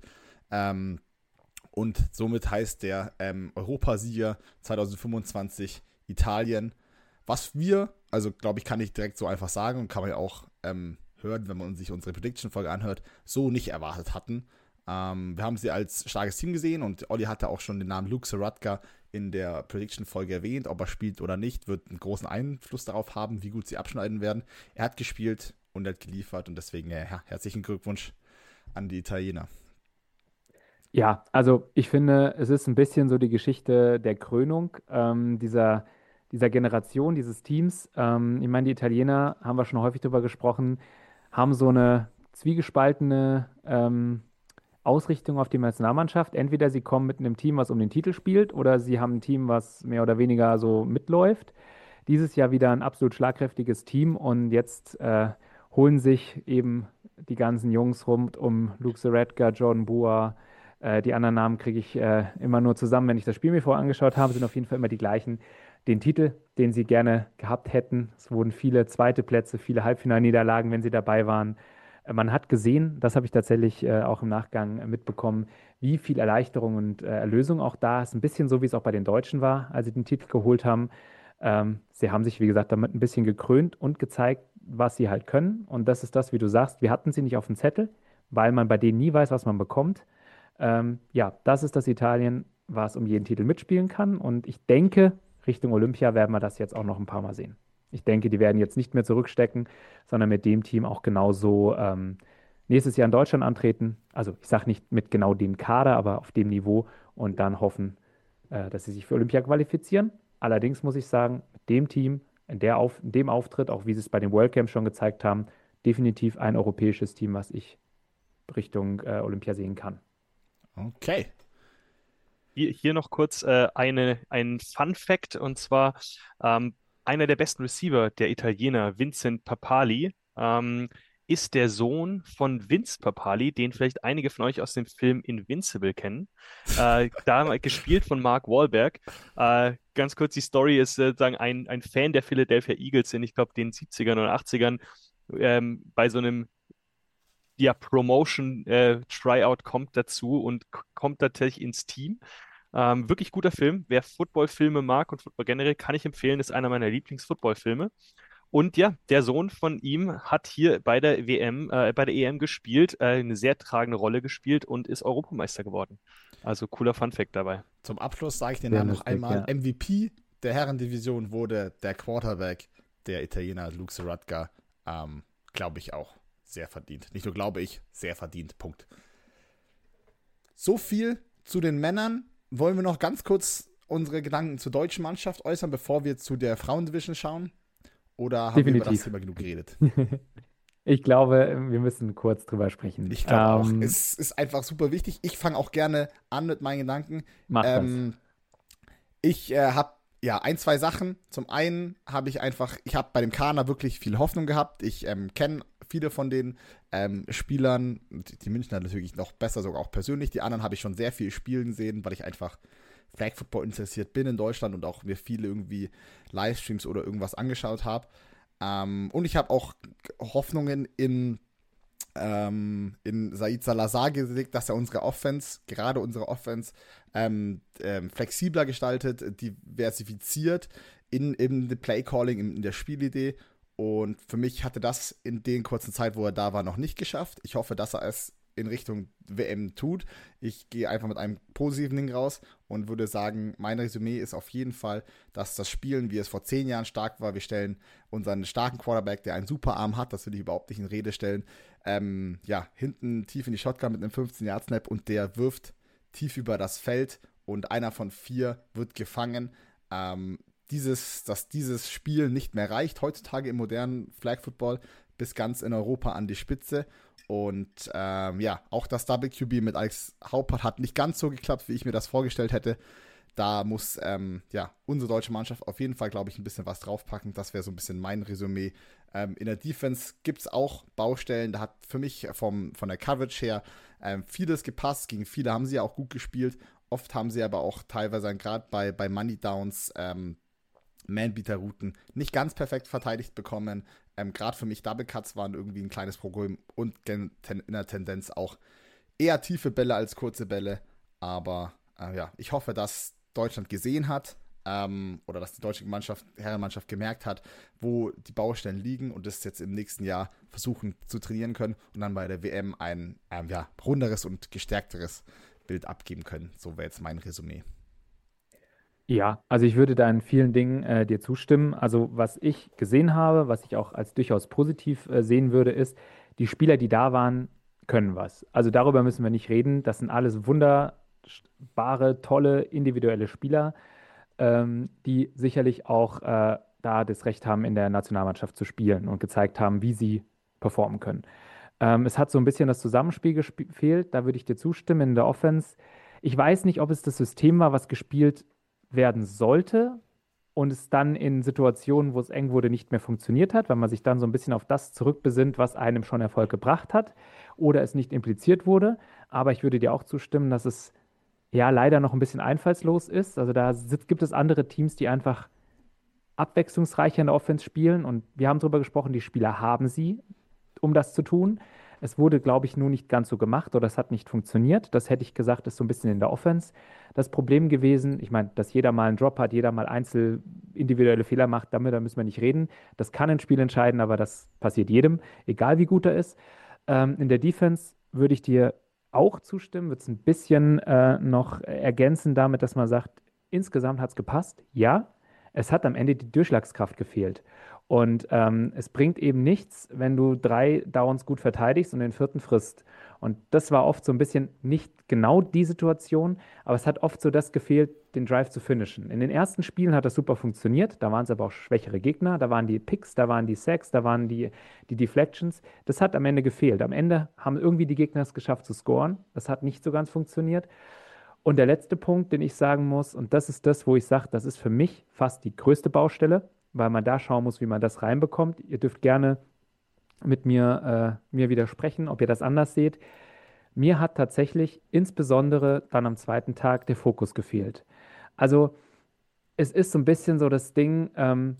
Und somit heißt der Europasieger 2025 Italien. Was wir, also glaube ich, kann ich direkt so einfach sagen und kann man ja auch hören, wenn man sich unsere Prediction-Folge anhört, so nicht erwartet hatten. Wir haben sie als starkes Team gesehen und Olli hatte auch schon den Namen Luke Saratka in der Prediction-Folge erwähnt. Ob er spielt oder nicht, wird einen großen Einfluss darauf haben, wie gut sie abschneiden werden. Er hat gespielt und er hat geliefert und deswegen herzlichen Glückwunsch an die Italiener. Ja, also ich finde, es ist ein bisschen so die Geschichte der Krönung dieser Generation, dieses Teams. Ich meine, die Italiener, haben wir schon häufig drüber gesprochen, haben so eine zwiegespaltene Ausrichtung auf die Nationalmannschaft. Entweder sie kommen mit einem Team, was um den Titel spielt, oder sie haben ein Team, was mehr oder weniger so mitläuft. Dieses Jahr wieder ein absolut schlagkräftiges Team und jetzt holen sich eben die ganzen Jungs rund um Luke Zaretka, Jordan Bua. Die anderen Namen kriege ich immer nur zusammen, wenn ich das Spiel mir vorher angeschaut habe, sind auf jeden Fall immer die gleichen. Den Titel, den sie gerne gehabt hätten. Es wurden viele zweite Plätze, viele Halbfinalniederlagen, wenn sie dabei waren. Man hat gesehen, das habe ich tatsächlich auch im Nachgang mitbekommen, wie viel Erleichterung und Erlösung auch da ist. Ein bisschen so, wie es auch bei den Deutschen war, als sie den Titel geholt haben. Sie haben sich, wie gesagt, damit ein bisschen gekrönt und gezeigt, was sie halt können. Und das ist das, wie du sagst, wir hatten sie nicht auf dem Zettel, weil man bei denen nie weiß, was man bekommt. Das ist das Italien, was um jeden Titel mitspielen kann. Und ich denke, Richtung Olympia werden wir das jetzt auch noch ein paar Mal sehen. Ich denke, die werden jetzt nicht mehr zurückstecken, sondern mit dem Team auch genauso nächstes Jahr in Deutschland antreten. Also ich sage nicht mit genau dem Kader, aber auf dem Niveau und dann hoffen, dass sie sich für Olympia qualifizieren. Allerdings muss ich sagen, mit dem Team in dem Auftritt, auch wie sie es bei den World Games schon gezeigt haben, definitiv ein europäisches Team, was ich Richtung Olympia sehen kann. Okay. Hier noch kurz ein Fun Fact, und zwar einer der besten Receiver, der Italiener, Vincent Papali, ist der Sohn von Vince Papali, den vielleicht einige von euch aus dem Film Invincible kennen. Da gespielt von Mark Wahlberg. Ganz kurz, die Story ist sozusagen ein Fan der Philadelphia Eagles in, ich glaube, den 70ern oder 80ern, bei so einem Promotion Tryout kommt dazu und kommt tatsächlich ins Team. Wirklich guter Film. Wer Footballfilme mag und Football generell, kann ich empfehlen, ist einer meiner Lieblings-Footballfilme. Und ja, der Sohn von ihm hat hier bei der bei der EM gespielt, eine sehr tragende Rolle gespielt und ist Europameister geworden. Also cooler Funfact dabei. Zum Abschluss sage ich den Sehr Namen noch lustig, einmal. ja. MVP der Herrendivision wurde der Quarterback, der Italiener Luke Saratka. Glaube ich auch. Sehr verdient. Nicht nur glaube ich, sehr verdient. Punkt. So viel zu den Männern. Wollen wir noch ganz kurz unsere Gedanken zur deutschen Mannschaft äußern, bevor wir zu der Frauendivision schauen? Oder haben wir über das Definitiv. Thema genug geredet? Ich glaube, wir müssen kurz drüber sprechen. Ich glaube auch. Es ist einfach super wichtig. Ich fange auch gerne an mit meinen Gedanken. Mach das. Ich habe ein, zwei Sachen. Zum einen ich habe bei dem Kader wirklich viel Hoffnung gehabt. Ich kenne viele von den Spielern, die Münchner natürlich noch besser, sogar auch persönlich. Die anderen habe ich schon sehr viel spielen sehen, weil ich einfach Flag Football interessiert bin in Deutschland und auch mir viele irgendwie Livestreams oder irgendwas angeschaut habe. Und ich habe auch Hoffnungen in Said Salazar gelegt, dass er gerade unsere Offense, flexibler gestaltet, diversifiziert im Play-Calling, in der Spielidee. Und für mich hatte das in den kurzen Zeit, wo er da war, noch nicht geschafft. Ich hoffe, dass er es in Richtung WM tut. Ich gehe einfach mit einem positiven Ding raus und würde sagen, mein Resümee ist auf jeden Fall, dass das Spielen, wie es vor 10 Jahren stark war, wir stellen unseren starken Quarterback, der einen super Arm hat, das will ich überhaupt nicht in Rede stellen, hinten tief in die Shotgun mit einem 15-Yard-Snap und der wirft tief über das Feld und einer von 4 wird gefangen. Dass dieses Spiel nicht mehr reicht, heutzutage im modernen Flag Football, bis ganz in Europa an die Spitze. Und auch das Double QB mit Alex Haupert hat nicht ganz so geklappt, wie ich mir das vorgestellt hätte. Da muss unsere deutsche Mannschaft auf jeden Fall, glaube ich, ein bisschen was draufpacken. Das wäre so ein bisschen mein Resümee. In der Defense gibt es auch Baustellen. Da hat für mich von der Coverage her vieles gepasst. Gegen viele haben sie ja auch gut gespielt. Oft haben sie aber auch teilweise gerade bei Money Downs Man-Beater-Routen nicht ganz perfekt verteidigt bekommen. Gerade für mich Double Cuts waren irgendwie ein kleines Problem und in der Tendenz auch eher tiefe Bälle als kurze Bälle. Aber ich hoffe, dass Deutschland gesehen hat oder dass die deutsche Herrenmannschaft gemerkt hat, wo die Baustellen liegen und das jetzt im nächsten Jahr versuchen zu trainieren können und dann bei der WM ein runderes und gestärkteres Bild abgeben können. So wäre jetzt mein Resümee. Ja, also ich würde da in vielen Dingen dir zustimmen. Also was ich gesehen habe, was ich auch als durchaus positiv sehen würde, ist, die Spieler, die da waren, können was. Also darüber müssen wir nicht reden. Das sind alles wunderbare, tolle, individuelle Spieler, die sicherlich auch da das Recht haben, in der Nationalmannschaft zu spielen und gezeigt haben, wie sie performen können. Es hat so ein bisschen das Zusammenspiel gefehlt, da würde ich dir zustimmen in der Offense. Ich weiß nicht, ob es das System war, was gespielt werden sollte und es dann in Situationen, wo es eng wurde, nicht mehr funktioniert hat, weil man sich dann so ein bisschen auf das zurückbesinnt, was einem schon Erfolg gebracht hat oder es nicht impliziert wurde. Aber ich würde dir auch zustimmen, dass es ja leider noch ein bisschen einfallslos ist. Also gibt es andere Teams, die einfach abwechslungsreicher in der Offense spielen und wir haben darüber gesprochen, die Spieler haben sie, um das zu tun. Es wurde, glaube ich, nur nicht ganz so gemacht oder es hat nicht funktioniert. Das hätte ich gesagt, ist so ein bisschen in der Offense das Problem gewesen. Ich meine, dass jeder mal einen Drop hat, jeder mal individuelle Fehler macht, da müssen wir nicht reden. Das kann ein Spiel entscheiden, aber das passiert jedem, egal wie gut er ist. In der Defense würde ich dir auch zustimmen, würde es ein bisschen noch ergänzen damit, dass man sagt, insgesamt hat es gepasst. Ja, es hat am Ende die Durchschlagskraft gefehlt. Und es bringt eben nichts, wenn du 3 Downs gut verteidigst und den vierten frisst. Und das war oft so ein bisschen nicht genau die Situation, aber es hat oft so das gefehlt, den Drive zu finishen. In den ersten Spielen hat das super funktioniert, da waren es aber auch schwächere Gegner, da waren die Picks, da waren die Sacks, da waren die Deflections. Das hat am Ende gefehlt. Am Ende haben irgendwie die Gegner es geschafft zu scoren. Das hat nicht so ganz funktioniert. Und der letzte Punkt, den ich sagen muss, und das ist das, wo ich sage, das ist für mich fast die größte Baustelle, weil man da schauen muss, wie man das reinbekommt. Ihr dürft gerne mit mir widersprechen, ob ihr das anders seht. Mir hat tatsächlich insbesondere dann am zweiten Tag der Fokus gefehlt. Also es ist so ein bisschen so das Ding,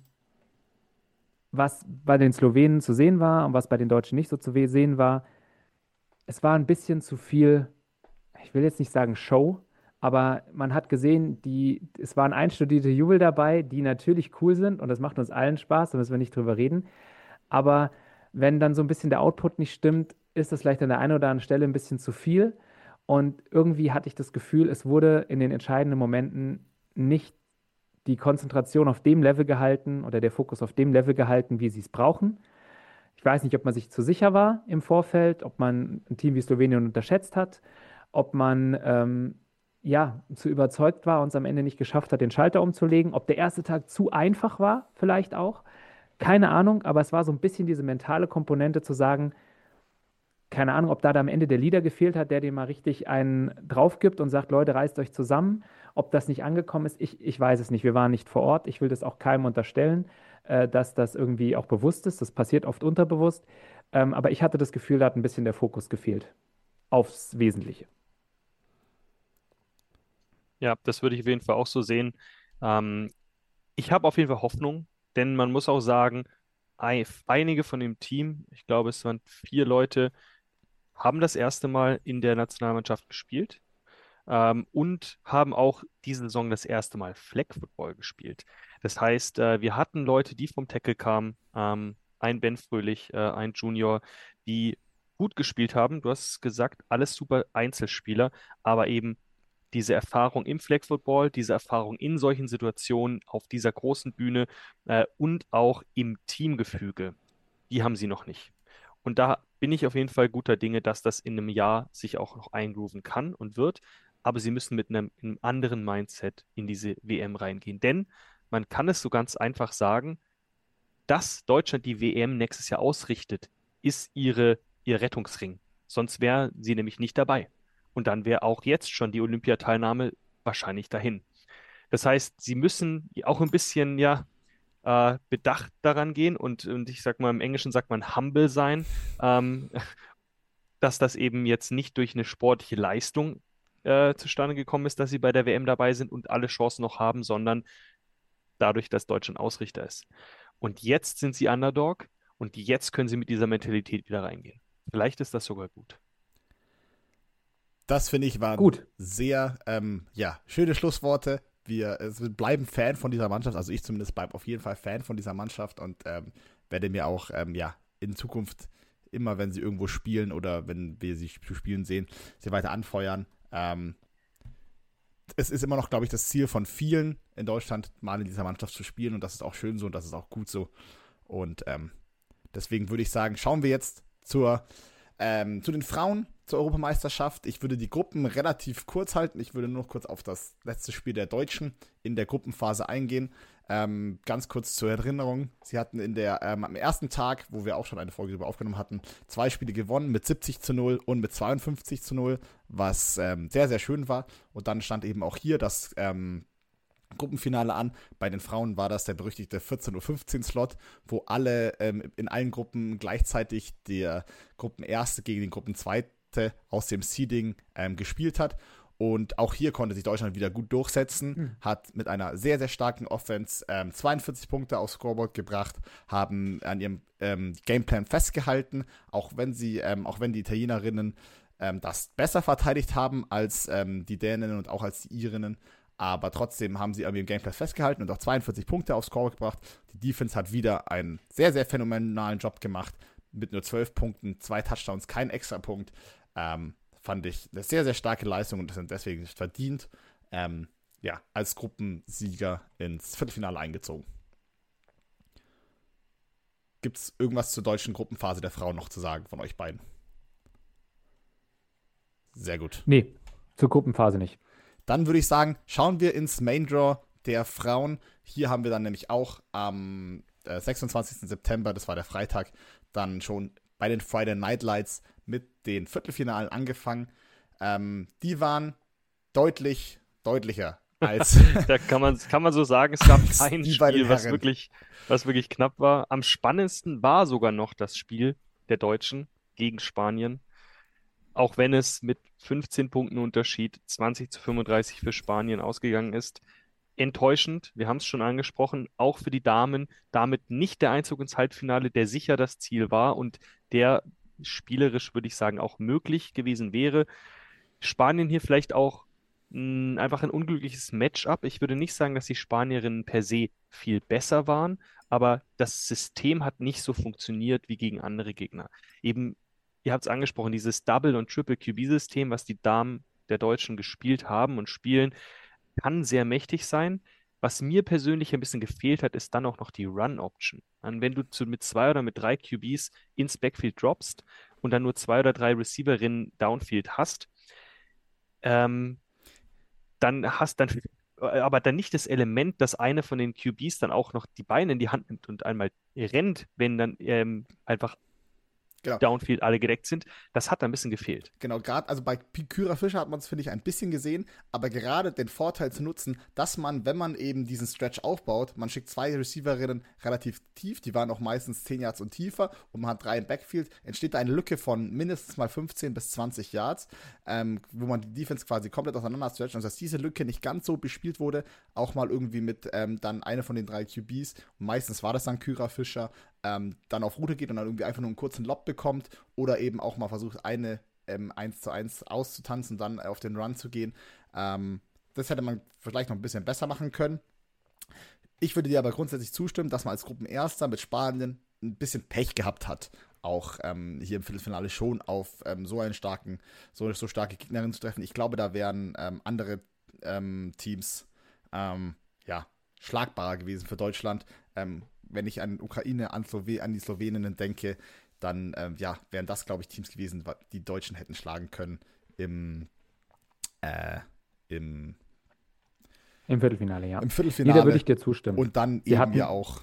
was bei den Slowenen zu sehen war und was bei den Deutschen nicht so zu sehen war. Es war ein bisschen zu viel, ich will jetzt nicht sagen Show, aber man hat gesehen, es waren einstudierte Jubel dabei, die natürlich cool sind und das macht uns allen Spaß, da müssen wir nicht drüber reden. Aber wenn dann so ein bisschen der Output nicht stimmt, ist das vielleicht an der einen oder anderen Stelle ein bisschen zu viel. Und irgendwie hatte ich das Gefühl, es wurde in den entscheidenden Momenten nicht die Konzentration auf dem Level gehalten oder der Fokus auf dem Level gehalten, wie sie es brauchen. Ich weiß nicht, ob man sich zu sicher war im Vorfeld, ob man ein Team wie Slowenien unterschätzt hat, ob man ja zu überzeugt war und es am Ende nicht geschafft hat, den Schalter umzulegen, ob der erste Tag zu einfach war, vielleicht auch. Keine Ahnung, aber es war so ein bisschen diese mentale Komponente zu sagen, keine Ahnung, ob da am Ende der Leader gefehlt hat, der dir mal richtig einen drauf gibt und sagt, Leute, reißt euch zusammen. Ob das nicht angekommen ist, ich weiß es nicht. Wir waren nicht vor Ort. Ich will das auch keinem unterstellen, dass das irgendwie auch bewusst ist. Das passiert oft unterbewusst. Aber ich hatte das Gefühl, da hat ein bisschen der Fokus gefehlt aufs Wesentliche. Ja, das würde ich auf jeden Fall auch so sehen. Ähm, Ich habe auf jeden Fall Hoffnung, denn man muss auch sagen, einige von dem Team, ich glaube, es waren 4 Leute, haben das erste Mal in der Nationalmannschaft gespielt, und haben auch diese Saison das erste Mal Flag Football gespielt. Das heißt, wir hatten Leute, die vom Tackle kamen, ein Ben Fröhlich, ein Junior, die gut gespielt haben. Du hast es gesagt, alles super Einzelspieler, aber eben diese Erfahrung im Flag Football, diese Erfahrung in solchen Situationen auf dieser großen Bühne, und auch im Teamgefüge, die haben sie noch nicht. Und da bin ich auf jeden Fall guter Dinge, dass das in einem Jahr sich auch noch eingrooven kann und wird. Aber sie müssen mit einem anderen Mindset in diese WM reingehen. Denn man kann es so ganz einfach sagen, dass Deutschland die WM nächstes Jahr ausrichtet, ist ihr Rettungsring. Sonst wäre sie nämlich nicht dabei. Und dann wäre auch jetzt schon die Olympiateilnahme wahrscheinlich dahin. Das heißt, sie müssen auch ein bisschen, ja, bedacht daran gehen und ich sag mal, im Englischen sagt man humble sein, ähm, dass das eben jetzt nicht durch eine sportliche Leistung zustande gekommen ist, dass sie bei der WM dabei sind und alle Chancen noch haben, sondern dadurch, dass Deutschland Ausrichter ist. Und jetzt sind sie Underdog und jetzt können sie mit dieser Mentalität wieder reingehen. Vielleicht ist das sogar gut. Das finde ich waren Gut, sehr ja, schöne Schlussworte. Wir bleiben Fan von dieser Mannschaft, also ich zumindest bleibe auf jeden Fall Fan von dieser Mannschaft und werde mir auch ja, in Zukunft immer, wenn sie irgendwo spielen oder wenn wir sie zu spielen sehen, sie weiter anfeuern. Es ist immer noch, glaube ich, das Ziel von vielen in Deutschland, mal in dieser Mannschaft zu spielen und das ist auch schön so und das ist auch gut so. Und deswegen würde ich sagen, schauen wir jetzt zu den Frauen zur Europameisterschaft. Ich würde die Gruppen relativ kurz halten. Ich würde nur noch kurz auf das letzte Spiel der Deutschen in der Gruppenphase eingehen. Ganz kurz zur Erinnerung. Sie hatten am ersten Tag, wo wir auch schon eine Folge darüber aufgenommen hatten, 2 Spiele gewonnen mit 70:0 und mit 52:0, was sehr, sehr schön war. Und dann stand eben auch hier das Gruppenfinale an. Bei den Frauen war das der berüchtigte 14:15 Uhr Slot, wo alle in allen Gruppen gleichzeitig der Gruppenerste gegen den Gruppenzweite aus dem Seeding gespielt hat. Und auch hier konnte sich Deutschland wieder gut durchsetzen, hat mit einer sehr, sehr starken Offense 42 Punkte aufs Scoreboard gebracht, haben an ihrem Gameplan festgehalten, auch wenn die Italienerinnen das besser verteidigt haben als die Däninnen und auch als die Irinnen. Aber trotzdem haben sie an ihrem Gameplay festgehalten und auch 42 Punkte aufs Scoreboard gebracht. Die Defense hat wieder einen sehr, sehr phänomenalen Job gemacht. Mit nur 12 Punkten, 2 Touchdowns, kein Extrapunkt. Fand ich eine sehr, sehr starke Leistung und sind deswegen verdient ja, als Gruppensieger ins Viertelfinale eingezogen. gibt es irgendwas zur deutschen Gruppenphase der Frauen noch zu sagen von euch beiden? Sehr gut. Nee, zur Gruppenphase nicht. Dann würde ich sagen, schauen wir ins Main Draw der Frauen. Hier haben wir dann nämlich auch am 26. September, das war der Freitag, dann schon bei den Friday Night Lights mit den Viertelfinalen angefangen. Die waren deutlicher als Da kann man so sagen, es gab kein die bei den Spiel, Herren. was wirklich knapp war. Am spannendsten war sogar noch das Spiel der Deutschen gegen Spanien. Auch wenn es mit 15 Punkten Unterschied 20-35 für Spanien ausgegangen ist. Enttäuschend, wir haben es schon angesprochen, auch für die Damen, damit nicht der Einzug ins Halbfinale, der sicher das Ziel war und der spielerisch, würde ich sagen, auch möglich gewesen wäre. Spanien hier vielleicht auch einfach ein unglückliches Matchup. Ich würde nicht sagen, dass die Spanierinnen per se viel besser waren, aber das System hat nicht so funktioniert wie gegen andere Gegner. Eben, ihr habt es angesprochen, dieses Double- und Triple-QB-System, was die Damen der Deutschen gespielt haben und spielen, kann sehr mächtig sein. Was mir persönlich ein bisschen gefehlt hat, ist dann auch noch die Run-Option. Und wenn du mit 2 oder mit 3 QBs ins Backfield droppst und dann nur 2 oder 3 Receiverinnen Downfield hast, ähm, aber dann nicht das Element, dass eine von den QBs dann auch noch die Beine in die Hand nimmt und einmal rennt, wenn dann einfach Genau. Downfield alle gedeckt sind. Das hat ein bisschen gefehlt. Genau, gerade, also bei Kyra Fischer hat man es, finde ich, ein bisschen gesehen, aber gerade den Vorteil zu nutzen, dass man, wenn man eben diesen Stretch aufbaut, man schickt 2 Receiverinnen relativ tief, die waren auch meistens 10 Yards und tiefer und man hat 3 im Backfield, entsteht eine Lücke von mindestens mal 15 bis 20 Yards, wo man die Defense quasi komplett auseinander stretcht, und dass diese Lücke nicht ganz so bespielt wurde, auch mal irgendwie mit dann eine von den 3 QBs, und meistens war das dann Kyra Fischer, dann auf Route geht und dann irgendwie einfach nur einen kurzen Lob bekommt oder eben auch mal versucht, eine 1-zu-1 auszutanzen, dann auf den Run zu gehen. Das hätte man vielleicht noch ein bisschen besser machen können. Ich würde dir aber grundsätzlich zustimmen, dass man als Gruppenerster mit Spanien ein bisschen Pech gehabt hat, auch hier im Viertelfinale schon auf so starke Gegnerinnen zu treffen. Ich glaube, da wären andere Teams schlagbarer gewesen für Deutschland. Wenn ich an Ukraine, an die Sloweninnen denke, dann wären das, glaube ich, Teams gewesen, die Deutschen hätten schlagen können im Viertelfinale, ja. Im Viertelfinale. Nee, da würde ich dir zustimmen. Und dann Sie eben hatten- ja auch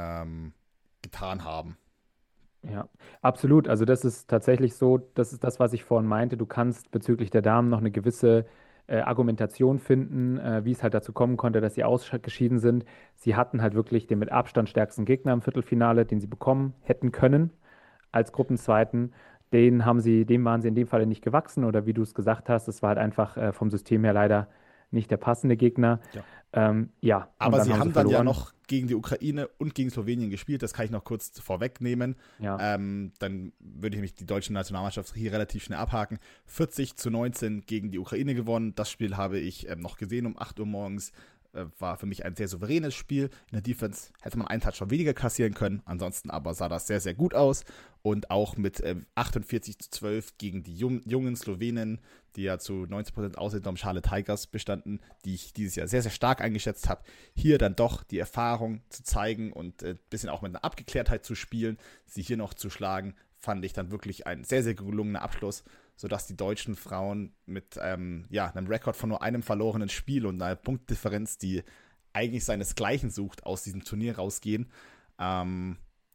getan haben. Ja, absolut. Also das ist tatsächlich so, das ist das, was ich vorhin meinte. Du kannst bezüglich der Damen noch eine gewisse Argumentation finden, wie es halt dazu kommen konnte, dass sie ausgeschieden sind. Sie hatten halt wirklich den mit Abstand stärksten Gegner im Viertelfinale, den sie bekommen hätten können als Gruppenzweiten. Dem waren sie in dem Falle nicht gewachsen, oder wie du es gesagt hast, es war halt einfach vom System her leider nicht der passende Gegner. Ja. Und Aber dann sie haben dann ja verloren. noch gegen die Ukraine und gegen Slowenien gespielt, das kann ich noch kurz vorwegnehmen. Ja. Dann würde ich mich die deutsche Nationalmannschaft hier relativ schnell abhaken. 40-19 gegen die Ukraine gewonnen. Das Spiel habe ich noch gesehen um 8 Uhr morgens. War für mich ein sehr souveränes Spiel. In der Defense hätte man einen Touchdown weniger kassieren können. Ansonsten aber sah das sehr, sehr gut aus. Und auch mit 48-12 gegen die jungen Slowenen, die ja zu 90% aus den Domschale Tigers bestanden, die ich dieses Jahr sehr, sehr stark eingeschätzt habe. Hier dann doch die Erfahrung zu zeigen und ein bisschen auch mit einer Abgeklärtheit zu spielen, sie hier noch zu schlagen, fand ich dann wirklich ein sehr, sehr gelungener Abschluss, sodass die deutschen Frauen mit einem Rekord von nur einem verlorenen Spiel und einer Punktdifferenz, die eigentlich seinesgleichen sucht, aus diesem Turnier rausgehen. Wenn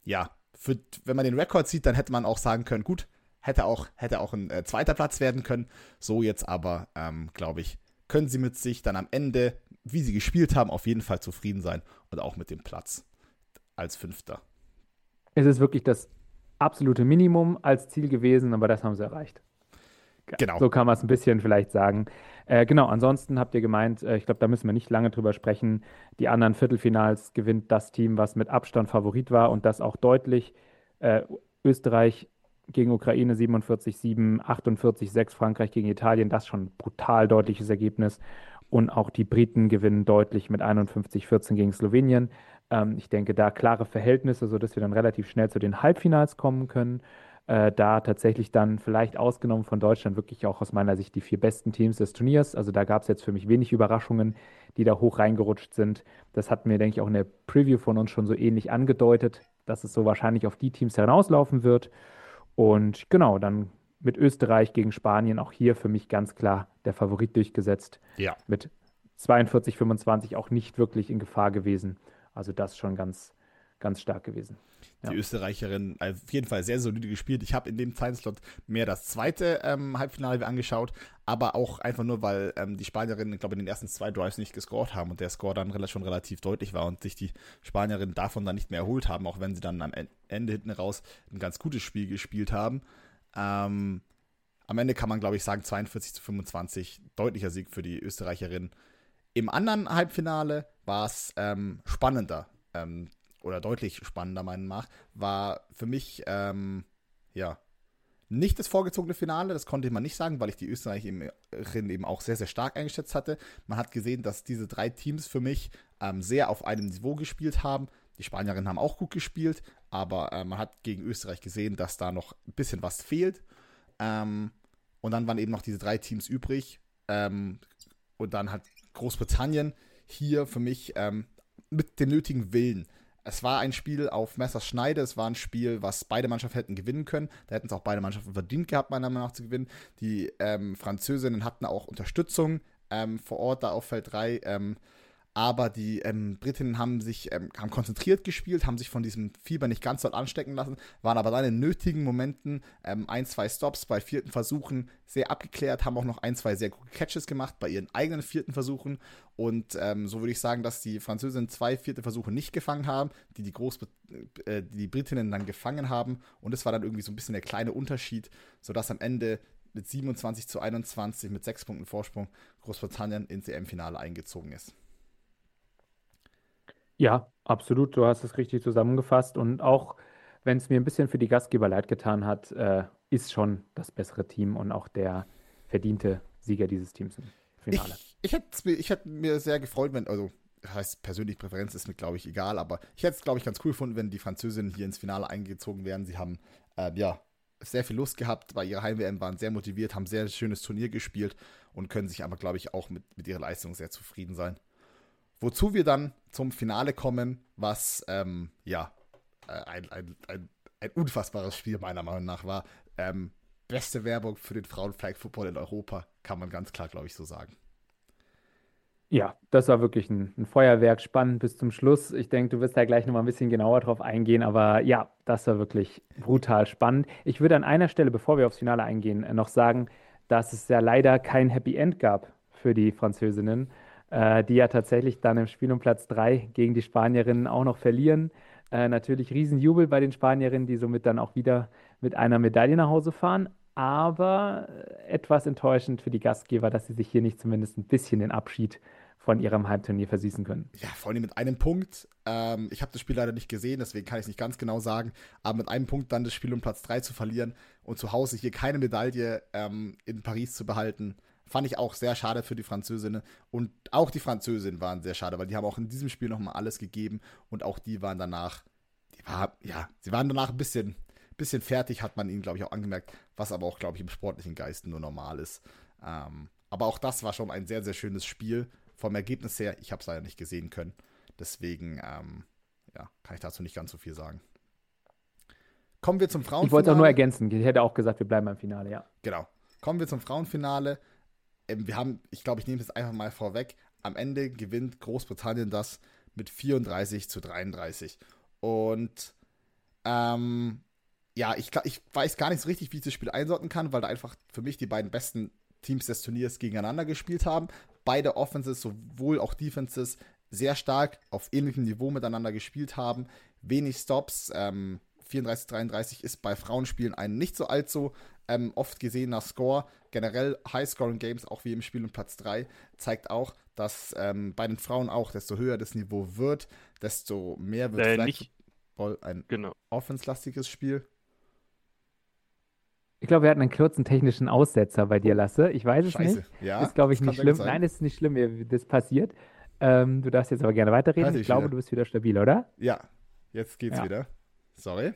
man den Rekord sieht, dann hätte man auch sagen können, gut, hätte auch ein zweiter Platz werden können. So jetzt aber, glaube ich, können sie mit sich dann am Ende, wie sie gespielt haben, auf jeden Fall zufrieden sein und auch mit dem Platz als Fünfter. Es ist wirklich das absolute Minimum als Ziel gewesen, aber das haben sie erreicht. Genau. So kann man es ein bisschen vielleicht sagen. Genau, ansonsten habt ihr gemeint, ich glaube, da müssen wir nicht lange drüber sprechen. Die anderen Viertelfinals gewinnt das Team, was mit Abstand Favorit war, und das auch deutlich. Österreich gegen Ukraine 47-7, 48-6, Frankreich gegen Italien, das schon ein brutal deutliches Ergebnis. Und auch die Briten gewinnen deutlich mit 51-14 gegen Slowenien. Ich denke, da klare Verhältnisse, sodass wir dann relativ schnell zu den Halbfinals kommen können. Da tatsächlich dann vielleicht ausgenommen von Deutschland wirklich auch aus meiner Sicht die 4 besten Teams des Turniers. Also da gab es jetzt für mich wenig Überraschungen, die da hoch reingerutscht sind. Das hatten wir, denke ich, auch in der Preview von uns schon so ähnlich angedeutet. dass es so wahrscheinlich auf die Teams hinauslaufen wird. Und genau, dann mit Österreich gegen Spanien auch hier für mich ganz klar der Favorit durchgesetzt. Ja. Mit 42, 25 auch nicht wirklich in Gefahr gewesen. Also das schon ganz, ganz stark gewesen. Die Ja. Österreicherin auf jeden Fall sehr solide gespielt. Ich habe in dem Timeslot mehr das zweite Halbfinale angeschaut, aber auch einfach nur, weil die Spanierinnen, ich glaube, in den ersten 2 Drives nicht gescored haben und der Score dann schon relativ deutlich war und sich die Spanierinnen davon dann nicht mehr erholt haben, auch wenn sie dann am Ende hinten raus ein ganz gutes Spiel gespielt haben. Am Ende kann man, glaube ich, sagen, 42-25, deutlicher Sieg für die Österreicherin. Im anderen Halbfinale war es spannender, oder deutlich spannender, meiner Meinung nach, war für mich, nicht das vorgezogene Finale, das konnte man nicht sagen, weil ich die Österreicherin eben auch sehr, sehr stark eingeschätzt hatte. Man hat gesehen, dass diese 3 Teams für mich sehr auf einem Niveau gespielt haben. Die Spanierinnen haben auch gut gespielt, aber man hat gegen Österreich gesehen, dass da noch ein bisschen was fehlt. Und dann waren eben noch diese 3 Teams übrig. Und dann hat Großbritannien hier für mich mit dem nötigen Willen. Es war ein Spiel auf Messerschneide, es war ein Spiel, was beide Mannschaften hätten gewinnen können. Da hätten es auch beide Mannschaften verdient gehabt, meiner Meinung nach, zu gewinnen. Die Französinnen hatten auch Unterstützung vor Ort da auf Feld 3. Aber die Britinnen haben sich haben konzentriert gespielt, haben sich von diesem Fieber nicht ganz dort anstecken lassen, waren aber dann in nötigen Momenten 1, 2 Stops bei 4. Versuchen sehr abgeklärt, haben auch noch 1, 2 sehr gute Catches gemacht bei ihren eigenen 4. Versuchen. Und so würde ich sagen, dass die Französinnen 2 4. Versuche nicht gefangen haben, die Britinnen dann gefangen haben. Und das war dann irgendwie so ein bisschen der kleine Unterschied, sodass am Ende mit 27-21 mit 6 Punkten Vorsprung Großbritannien ins EM-Finale eingezogen ist. Ja, absolut. Du hast es richtig zusammengefasst. Und auch wenn es mir ein bisschen für die Gastgeber leid getan hat, ist schon das bessere Team und auch der verdiente Sieger dieses Teams im Finale. Ich hätte mir sehr gefreut, wenn, also, das heißt, persönliche Präferenz ist mir, glaube ich, egal, aber ich hätte es, glaube ich, ganz cool gefunden, wenn die Französinnen hier ins Finale eingezogen wären. Sie haben, sehr viel Lust gehabt bei ihrer Heim-WM, waren sehr motiviert, haben ein sehr schönes Turnier gespielt und können sich aber, glaube ich, auch mit ihrer Leistung sehr zufrieden sein. Wozu wir dann zum Finale kommen, was ein unfassbares Spiel meiner Meinung nach war. Beste Werbung für den Frauen-Flag-Football in Europa, kann man ganz klar, glaube ich, so sagen. Ja, das war wirklich ein Feuerwerk, spannend bis zum Schluss. Ich denke, du wirst da gleich nochmal ein bisschen genauer drauf eingehen, aber ja, das war wirklich brutal spannend. Ich würde an einer Stelle, bevor wir aufs Finale eingehen, noch sagen, dass es ja leider kein Happy End gab für die Französinnen, die ja tatsächlich dann im Spiel um Platz 3 gegen die Spanierinnen auch noch verlieren. Natürlich Riesenjubel bei den Spanierinnen, die somit dann auch wieder mit einer Medaille nach Hause fahren. Aber etwas enttäuschend für die Gastgeber, dass sie sich hier nicht zumindest ein bisschen den Abschied von ihrem Heimturnier versüßen können. Ja, vor allem mit einem Punkt. Ich habe das Spiel leider nicht gesehen, deswegen kann ich es nicht ganz genau sagen. Aber mit einem Punkt dann das Spiel um Platz 3 zu verlieren und zu Hause hier keine Medaille in Paris zu behalten, fand ich auch sehr schade für die Französinnen. Und auch die Französinnen waren sehr schade, weil die haben auch in diesem Spiel nochmal alles gegeben. Und auch die waren danach, sie waren danach ein bisschen fertig, hat man ihnen, glaube ich, auch angemerkt. Was aber auch, glaube ich, im sportlichen Geist nur normal ist. Aber auch das war schon ein sehr, sehr schönes Spiel. Vom Ergebnis her, ich habe es leider nicht gesehen können. Deswegen, kann ich dazu nicht ganz so viel sagen. Kommen wir zum Frauenfinale. Ich wollte es auch nur ergänzen. Ich hätte auch gesagt, wir bleiben beim Finale, ja. Genau. Kommen wir zum Frauenfinale. Ich glaube, ich nehme es einfach mal vorweg. Am Ende gewinnt Großbritannien das mit 34-33. Und ich weiß gar nicht so richtig, wie ich das Spiel einsorten kann, weil da einfach für mich die beiden besten Teams des Turniers gegeneinander gespielt haben. Beide Offenses, sowohl auch Defenses, sehr stark auf ähnlichem Niveau miteinander gespielt haben. Wenig Stops. 34-33 ist bei Frauenspielen ein nicht so allzu oft gesehener Score. Generell High-Scoring-Games, auch wie im Spiel um Platz 3, zeigt auch, dass bei den Frauen auch, desto höher das Niveau wird, desto mehr wird Flag Football ein offenslastiges Spiel. Ich glaube, wir hatten einen kurzen technischen Aussetzer bei dir, Lasse. Ich weiß es nicht. Ja, ist, glaube ich, nicht schlimm. Nein, ist nicht schlimm, das passiert. Du darfst jetzt aber gerne weiterreden. Ich glaube, du bist wieder stabil, oder? Ja, jetzt geht's wieder. Sorry.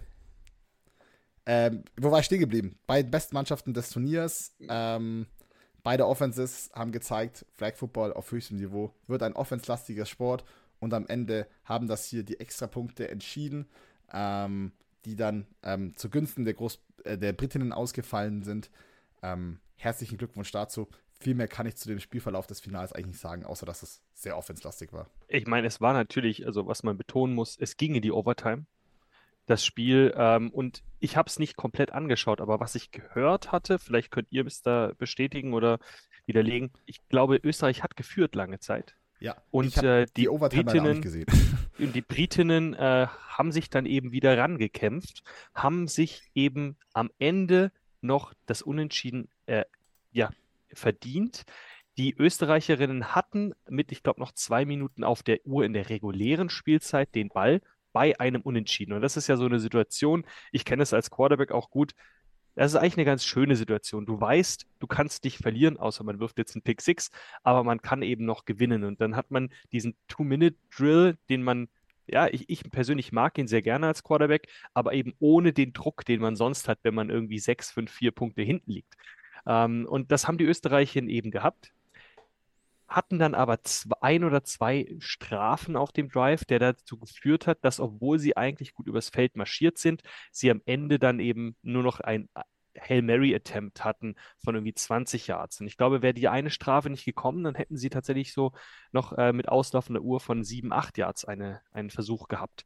Wo war ich stehen geblieben? Beide besten Mannschaften des Turniers. Beide Offenses haben gezeigt, Flag Football auf höchstem Niveau wird ein offenslastiger Sport und am Ende haben das hier die Extrapunkte entschieden. die dann zugunsten der Britinnen ausgefallen sind. Herzlichen Glückwunsch dazu. Viel mehr kann ich zu dem Spielverlauf des Finals eigentlich nicht sagen, außer dass es sehr offenslastig war. Ich meine, es war natürlich, also was man betonen muss, es ging in die Overtime, das Spiel. Und ich habe es nicht komplett angeschaut, aber was ich gehört hatte, vielleicht könnt ihr es da bestätigen oder widerlegen, ich glaube, Österreich hat geführt lange Zeit. Ja, ich Und habe die Overtime leider auch nicht gesehen. Die Britinnen haben sich dann eben wieder rangekämpft, haben sich eben am Ende noch das Unentschieden ja, verdient. Die Österreicherinnen hatten mit, ich glaube, noch 2 Minuten auf der Uhr in der regulären Spielzeit den Ball bei einem Unentschieden. Und das ist ja so eine Situation, ich kenne es als Quarterback auch gut. Das ist eigentlich eine ganz schöne Situation. Du weißt, du kannst nicht verlieren, außer man wirft jetzt einen Pick Six, aber man kann eben noch gewinnen. Und dann hat man diesen Two-Minute-Drill, den man, ja, ich persönlich mag ihn sehr gerne als Quarterback, aber eben ohne den Druck, den man sonst hat, wenn man irgendwie 6, 5, 4 Punkte hinten liegt. Und das haben die Österreicherinnen eben gehabt, hatten dann aber ein oder zwei Strafen auf dem Drive, der dazu geführt hat, dass, obwohl sie eigentlich gut übers Feld marschiert sind, sie am Ende dann eben nur noch ein Hail Mary Attempt hatten von irgendwie 20 Yards. Und ich glaube, wäre die eine Strafe nicht gekommen, dann hätten sie tatsächlich so noch mit auslaufender Uhr von 7, 8 Yards einen Versuch gehabt.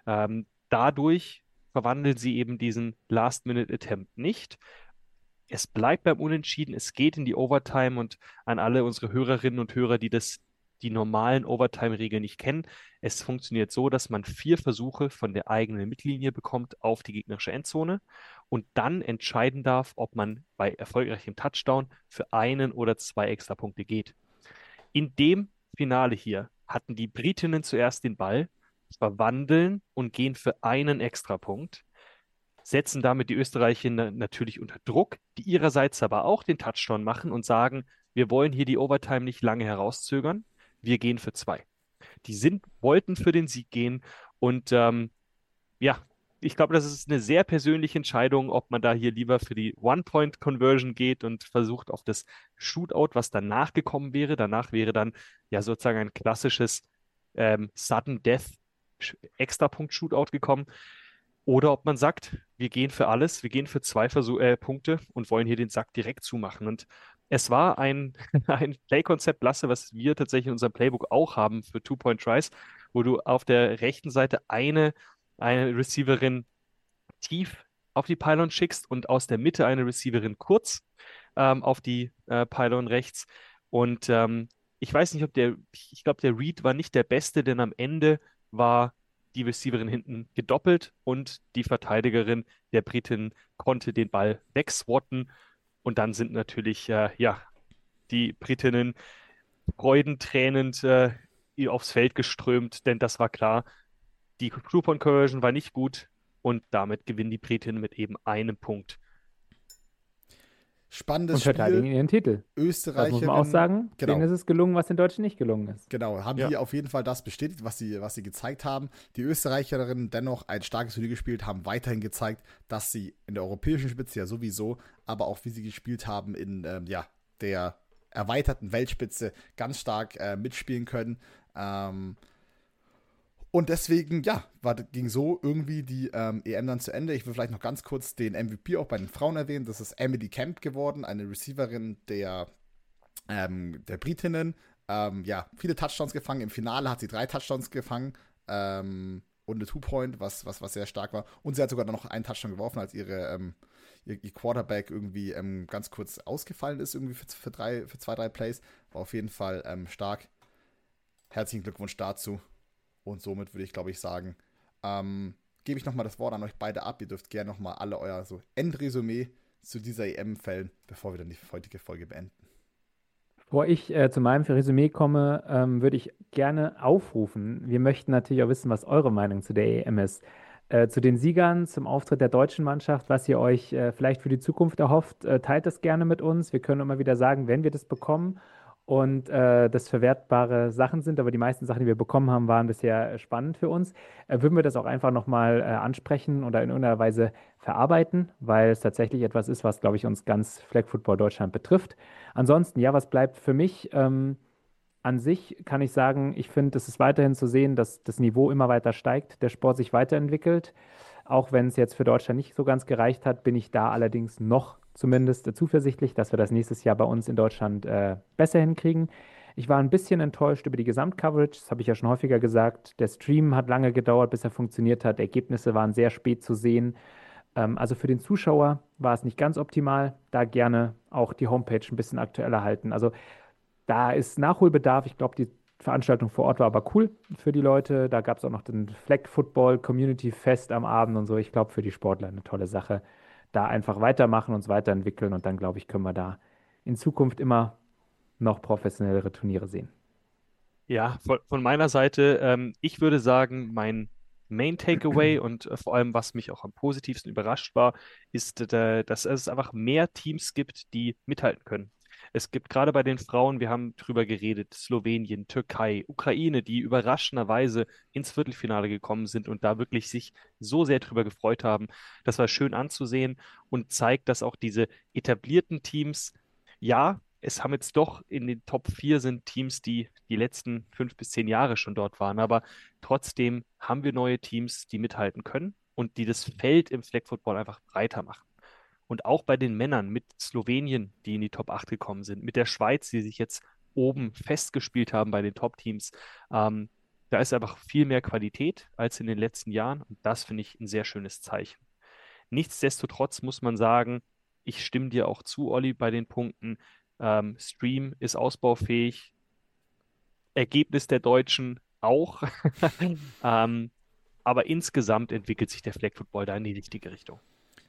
Dadurch verwandeln sie eben diesen Last-Minute Attempt nicht. Es bleibt beim Unentschieden, es geht in die Overtime und an alle unsere Hörerinnen und Hörer, die normalen Overtime-Regeln nicht kennen. Es funktioniert so, dass man 4 Versuche von der eigenen Mittellinie bekommt auf die gegnerische Endzone und dann entscheiden darf, ob man bei erfolgreichem Touchdown für einen oder 2 Extrapunkte geht. In dem Finale hier hatten die Britinnen zuerst den Ball, verwandeln und gehen für einen Extrapunkt, setzen damit die Österreicher natürlich unter Druck, die ihrerseits aber auch den Touchdown machen und sagen, wir wollen hier die Overtime nicht lange herauszögern, wir gehen für 2. Wollten für den Sieg gehen und ja, ich glaube, das ist eine sehr persönliche Entscheidung, ob man da hier lieber für die One-Point-Conversion geht und versucht auf das Shootout, was danach gekommen wäre. Danach wäre dann ja sozusagen ein klassisches Sudden Death Extrapunkt-Shootout gekommen. Oder ob man sagt, wir gehen für alles, wir gehen für 2 Punkte und wollen hier den Sack direkt zumachen. Und es war ein Play-Konzept, Lasse, was wir tatsächlich in unserem Playbook auch haben für Two-Point-Tries, wo du auf der rechten Seite eine Receiverin tief auf die Pylon schickst und aus der Mitte eine Receiverin kurz auf die Pylon rechts. Und ich weiß nicht, ich glaube, der Read war nicht der beste, denn am Ende war die Receiverin hinten gedoppelt und die Verteidigerin der Britin konnte den Ball wegswatten. Und dann sind natürlich, ja, die Britinnen freudentränend aufs Feld geströmt, denn das war klar, die Two-Point-Conversion war nicht gut und damit gewinnen die Britinnen mit eben einem Punkt. Spannendes und verteidigen Spiel. ihren Titel. Das muss man auch sagen. Genau. Denen ist es gelungen, was den Deutschen nicht gelungen ist. Genau, haben Ja. hier auf jeden Fall das bestätigt, was sie gezeigt haben. Die Österreicherinnen dennoch ein starkes Turnier gespielt, haben weiterhin gezeigt, dass sie in der europäischen Spitze ja sowieso, aber auch wie sie gespielt haben in der erweiterten Weltspitze ganz stark mitspielen können. Und deswegen, ging so irgendwie die EM dann zu Ende. Ich will vielleicht noch ganz kurz den MVP auch bei den Frauen erwähnen. Das ist Emily Kemp geworden, eine Receiverin der Britinnen. Viele Touchdowns gefangen. Im Finale hat sie 3 Touchdowns gefangen und eine Two-Point, was sehr stark war. Und sie hat sogar dann noch einen Touchdown geworfen, als ihr Quarterback irgendwie ganz kurz ausgefallen ist, irgendwie für 2, 3 Plays. War auf jeden Fall stark. Herzlichen Glückwunsch dazu. Und somit würde ich, glaube ich, sagen, gebe ich nochmal das Wort an euch beide ab. Ihr dürft gerne nochmal alle euer so Endresümee zu dieser EM fällen, bevor wir dann die heutige Folge beenden. Bevor ich zu meinem Resümee komme, würde ich gerne aufrufen. Wir möchten natürlich auch wissen, was eure Meinung zu der EM ist. Zu den Siegern, zum Auftritt der deutschen Mannschaft, was ihr euch vielleicht für die Zukunft erhofft, teilt das gerne mit uns. Wir können immer wieder sagen, wenn wir das bekommen und das verwertbare Sachen sind, aber die meisten Sachen, die wir bekommen haben, waren bisher spannend für uns, würden wir das auch einfach nochmal ansprechen oder in irgendeiner Weise verarbeiten, weil es tatsächlich etwas ist, was, glaube ich, uns ganz Flag Football Deutschland betrifft. Ansonsten, ja, was bleibt für mich? an sich kann ich sagen, ich finde, es ist weiterhin zu sehen, dass das Niveau immer weiter steigt, der Sport sich weiterentwickelt. Auch wenn es jetzt für Deutschland nicht so ganz gereicht hat, bin ich da allerdings noch zumindest zuversichtlich, dass wir das nächstes Jahr bei uns in Deutschland besser hinkriegen. Ich war ein bisschen enttäuscht über die Gesamtcoverage, das habe ich ja schon häufiger gesagt. Der Stream hat lange gedauert, bis er funktioniert hat. Ergebnisse waren sehr spät zu sehen. Also für den Zuschauer war es nicht ganz optimal. Da gerne auch die Homepage ein bisschen aktueller halten. Also da ist Nachholbedarf. Ich glaube, die Veranstaltung vor Ort war aber cool für die Leute. Da gab es auch noch den Flag Football Community Fest am Abend und so. Ich glaube, für die Sportler eine tolle Sache. Da einfach weitermachen, uns weiterentwickeln und dann, glaube ich, können wir da in Zukunft immer noch professionellere Turniere sehen. Ja, von meiner Seite, ich würde sagen, mein Main Takeaway und vor allem, was mich auch am positivsten überrascht war, ist, dass es einfach mehr Teams gibt, die mithalten können. Es gibt gerade bei den Frauen, wir haben drüber geredet, Slowenien, Türkei, Ukraine, die überraschenderweise ins Viertelfinale gekommen sind und da wirklich sich so sehr drüber gefreut haben. Das war schön anzusehen und zeigt, dass auch diese etablierten Teams, ja, es haben jetzt doch in den Top 4 sind Teams, die die letzten 5 bis 10 Jahre schon dort waren, aber trotzdem haben wir neue Teams, die mithalten können und die das Feld im Flag Football einfach breiter machen. Und auch bei den Männern mit Slowenien, die in die Top 8 gekommen sind, mit der Schweiz, die sich jetzt oben festgespielt haben bei den Top-Teams, ähm, da ist einfach viel mehr Qualität als in den letzten Jahren und das finde ich ein sehr schönes Zeichen. Nichtsdestotrotz muss man sagen, ich stimme dir auch zu, Olli, bei den Punkten. Stream ist ausbaufähig, Ergebnis der Deutschen auch. ähm, aber insgesamt entwickelt sich der Flag Football da in die richtige Richtung.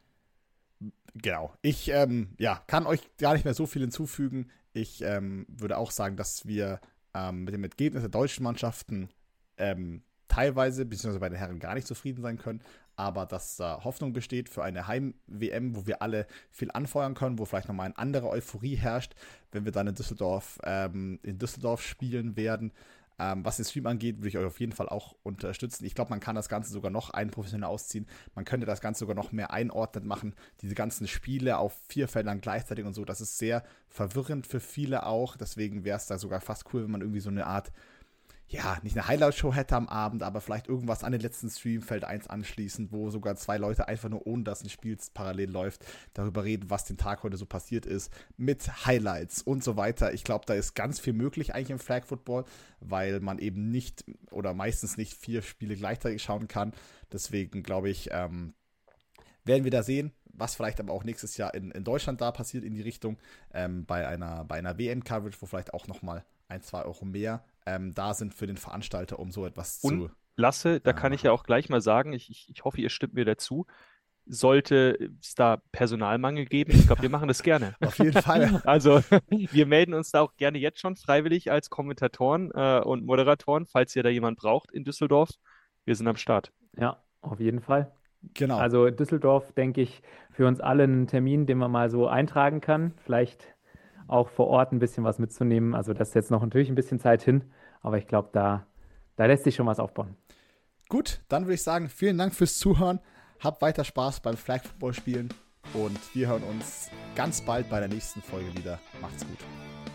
Genau. Ich kann euch gar nicht mehr so viel hinzufügen. Ich würde auch sagen, dass wir mit dem Ergebnis der deutschen Mannschaften teilweise, beziehungsweise bei den Herren gar nicht zufrieden sein können, aber dass da Hoffnung besteht für eine Heim-WM, wo wir alle viel anfeuern können, wo vielleicht nochmal eine andere Euphorie herrscht, wenn wir dann in Düsseldorf spielen werden. Was den Stream angeht, würde ich euch auf jeden Fall auch unterstützen. Ich glaube, man kann das Ganze sogar noch professioneller ausziehen. Man könnte das Ganze sogar noch mehr einordnet machen. Diese ganzen Spiele auf 4 Feldern gleichzeitig und so, das ist sehr verwirrend für viele auch. Deswegen wäre es da sogar fast cool, wenn man irgendwie so eine Art, ja, nicht eine Highlight-Show hätte am Abend, aber vielleicht irgendwas an den letzten Stream, Feld 1 anschließend, wo sogar 2 Leute einfach nur, ohne dass ein Spiel parallel läuft, darüber reden, was den Tag heute so passiert ist, mit Highlights und so weiter. Ich glaube, da ist ganz viel möglich eigentlich im Flag Football, weil man eben nicht oder meistens nicht 4 Spiele gleichzeitig schauen kann. Deswegen glaube ich, werden wir da sehen, was vielleicht aber auch nächstes Jahr in Deutschland da passiert in die Richtung, bei einer WM-Coverage, wo vielleicht auch nochmal 1-2 Euro mehr da sind für den Veranstalter, um so etwas Und Lasse, da kann ich ja auch gleich mal sagen, ich hoffe, ihr stimmt mir dazu, sollte es da Personalmangel geben, ich glaube, wir machen das gerne. Auf jeden Fall. Also wir melden uns da auch gerne jetzt schon freiwillig als Kommentatoren und Moderatoren, falls ihr da jemand braucht in Düsseldorf. Wir sind am Start. Ja, auf jeden Fall. Genau. Also Düsseldorf, denke ich, für uns alle einen Termin, den man mal so eintragen kann. Vielleicht auch vor Ort ein bisschen was mitzunehmen. Also das ist jetzt noch natürlich ein bisschen Zeit hin, aber ich glaube, da lässt sich schon was aufbauen. Gut, dann würde ich sagen, vielen Dank fürs Zuhören. Habt weiter Spaß beim Flag Football spielen und wir hören uns ganz bald bei der nächsten Folge wieder. Macht's gut.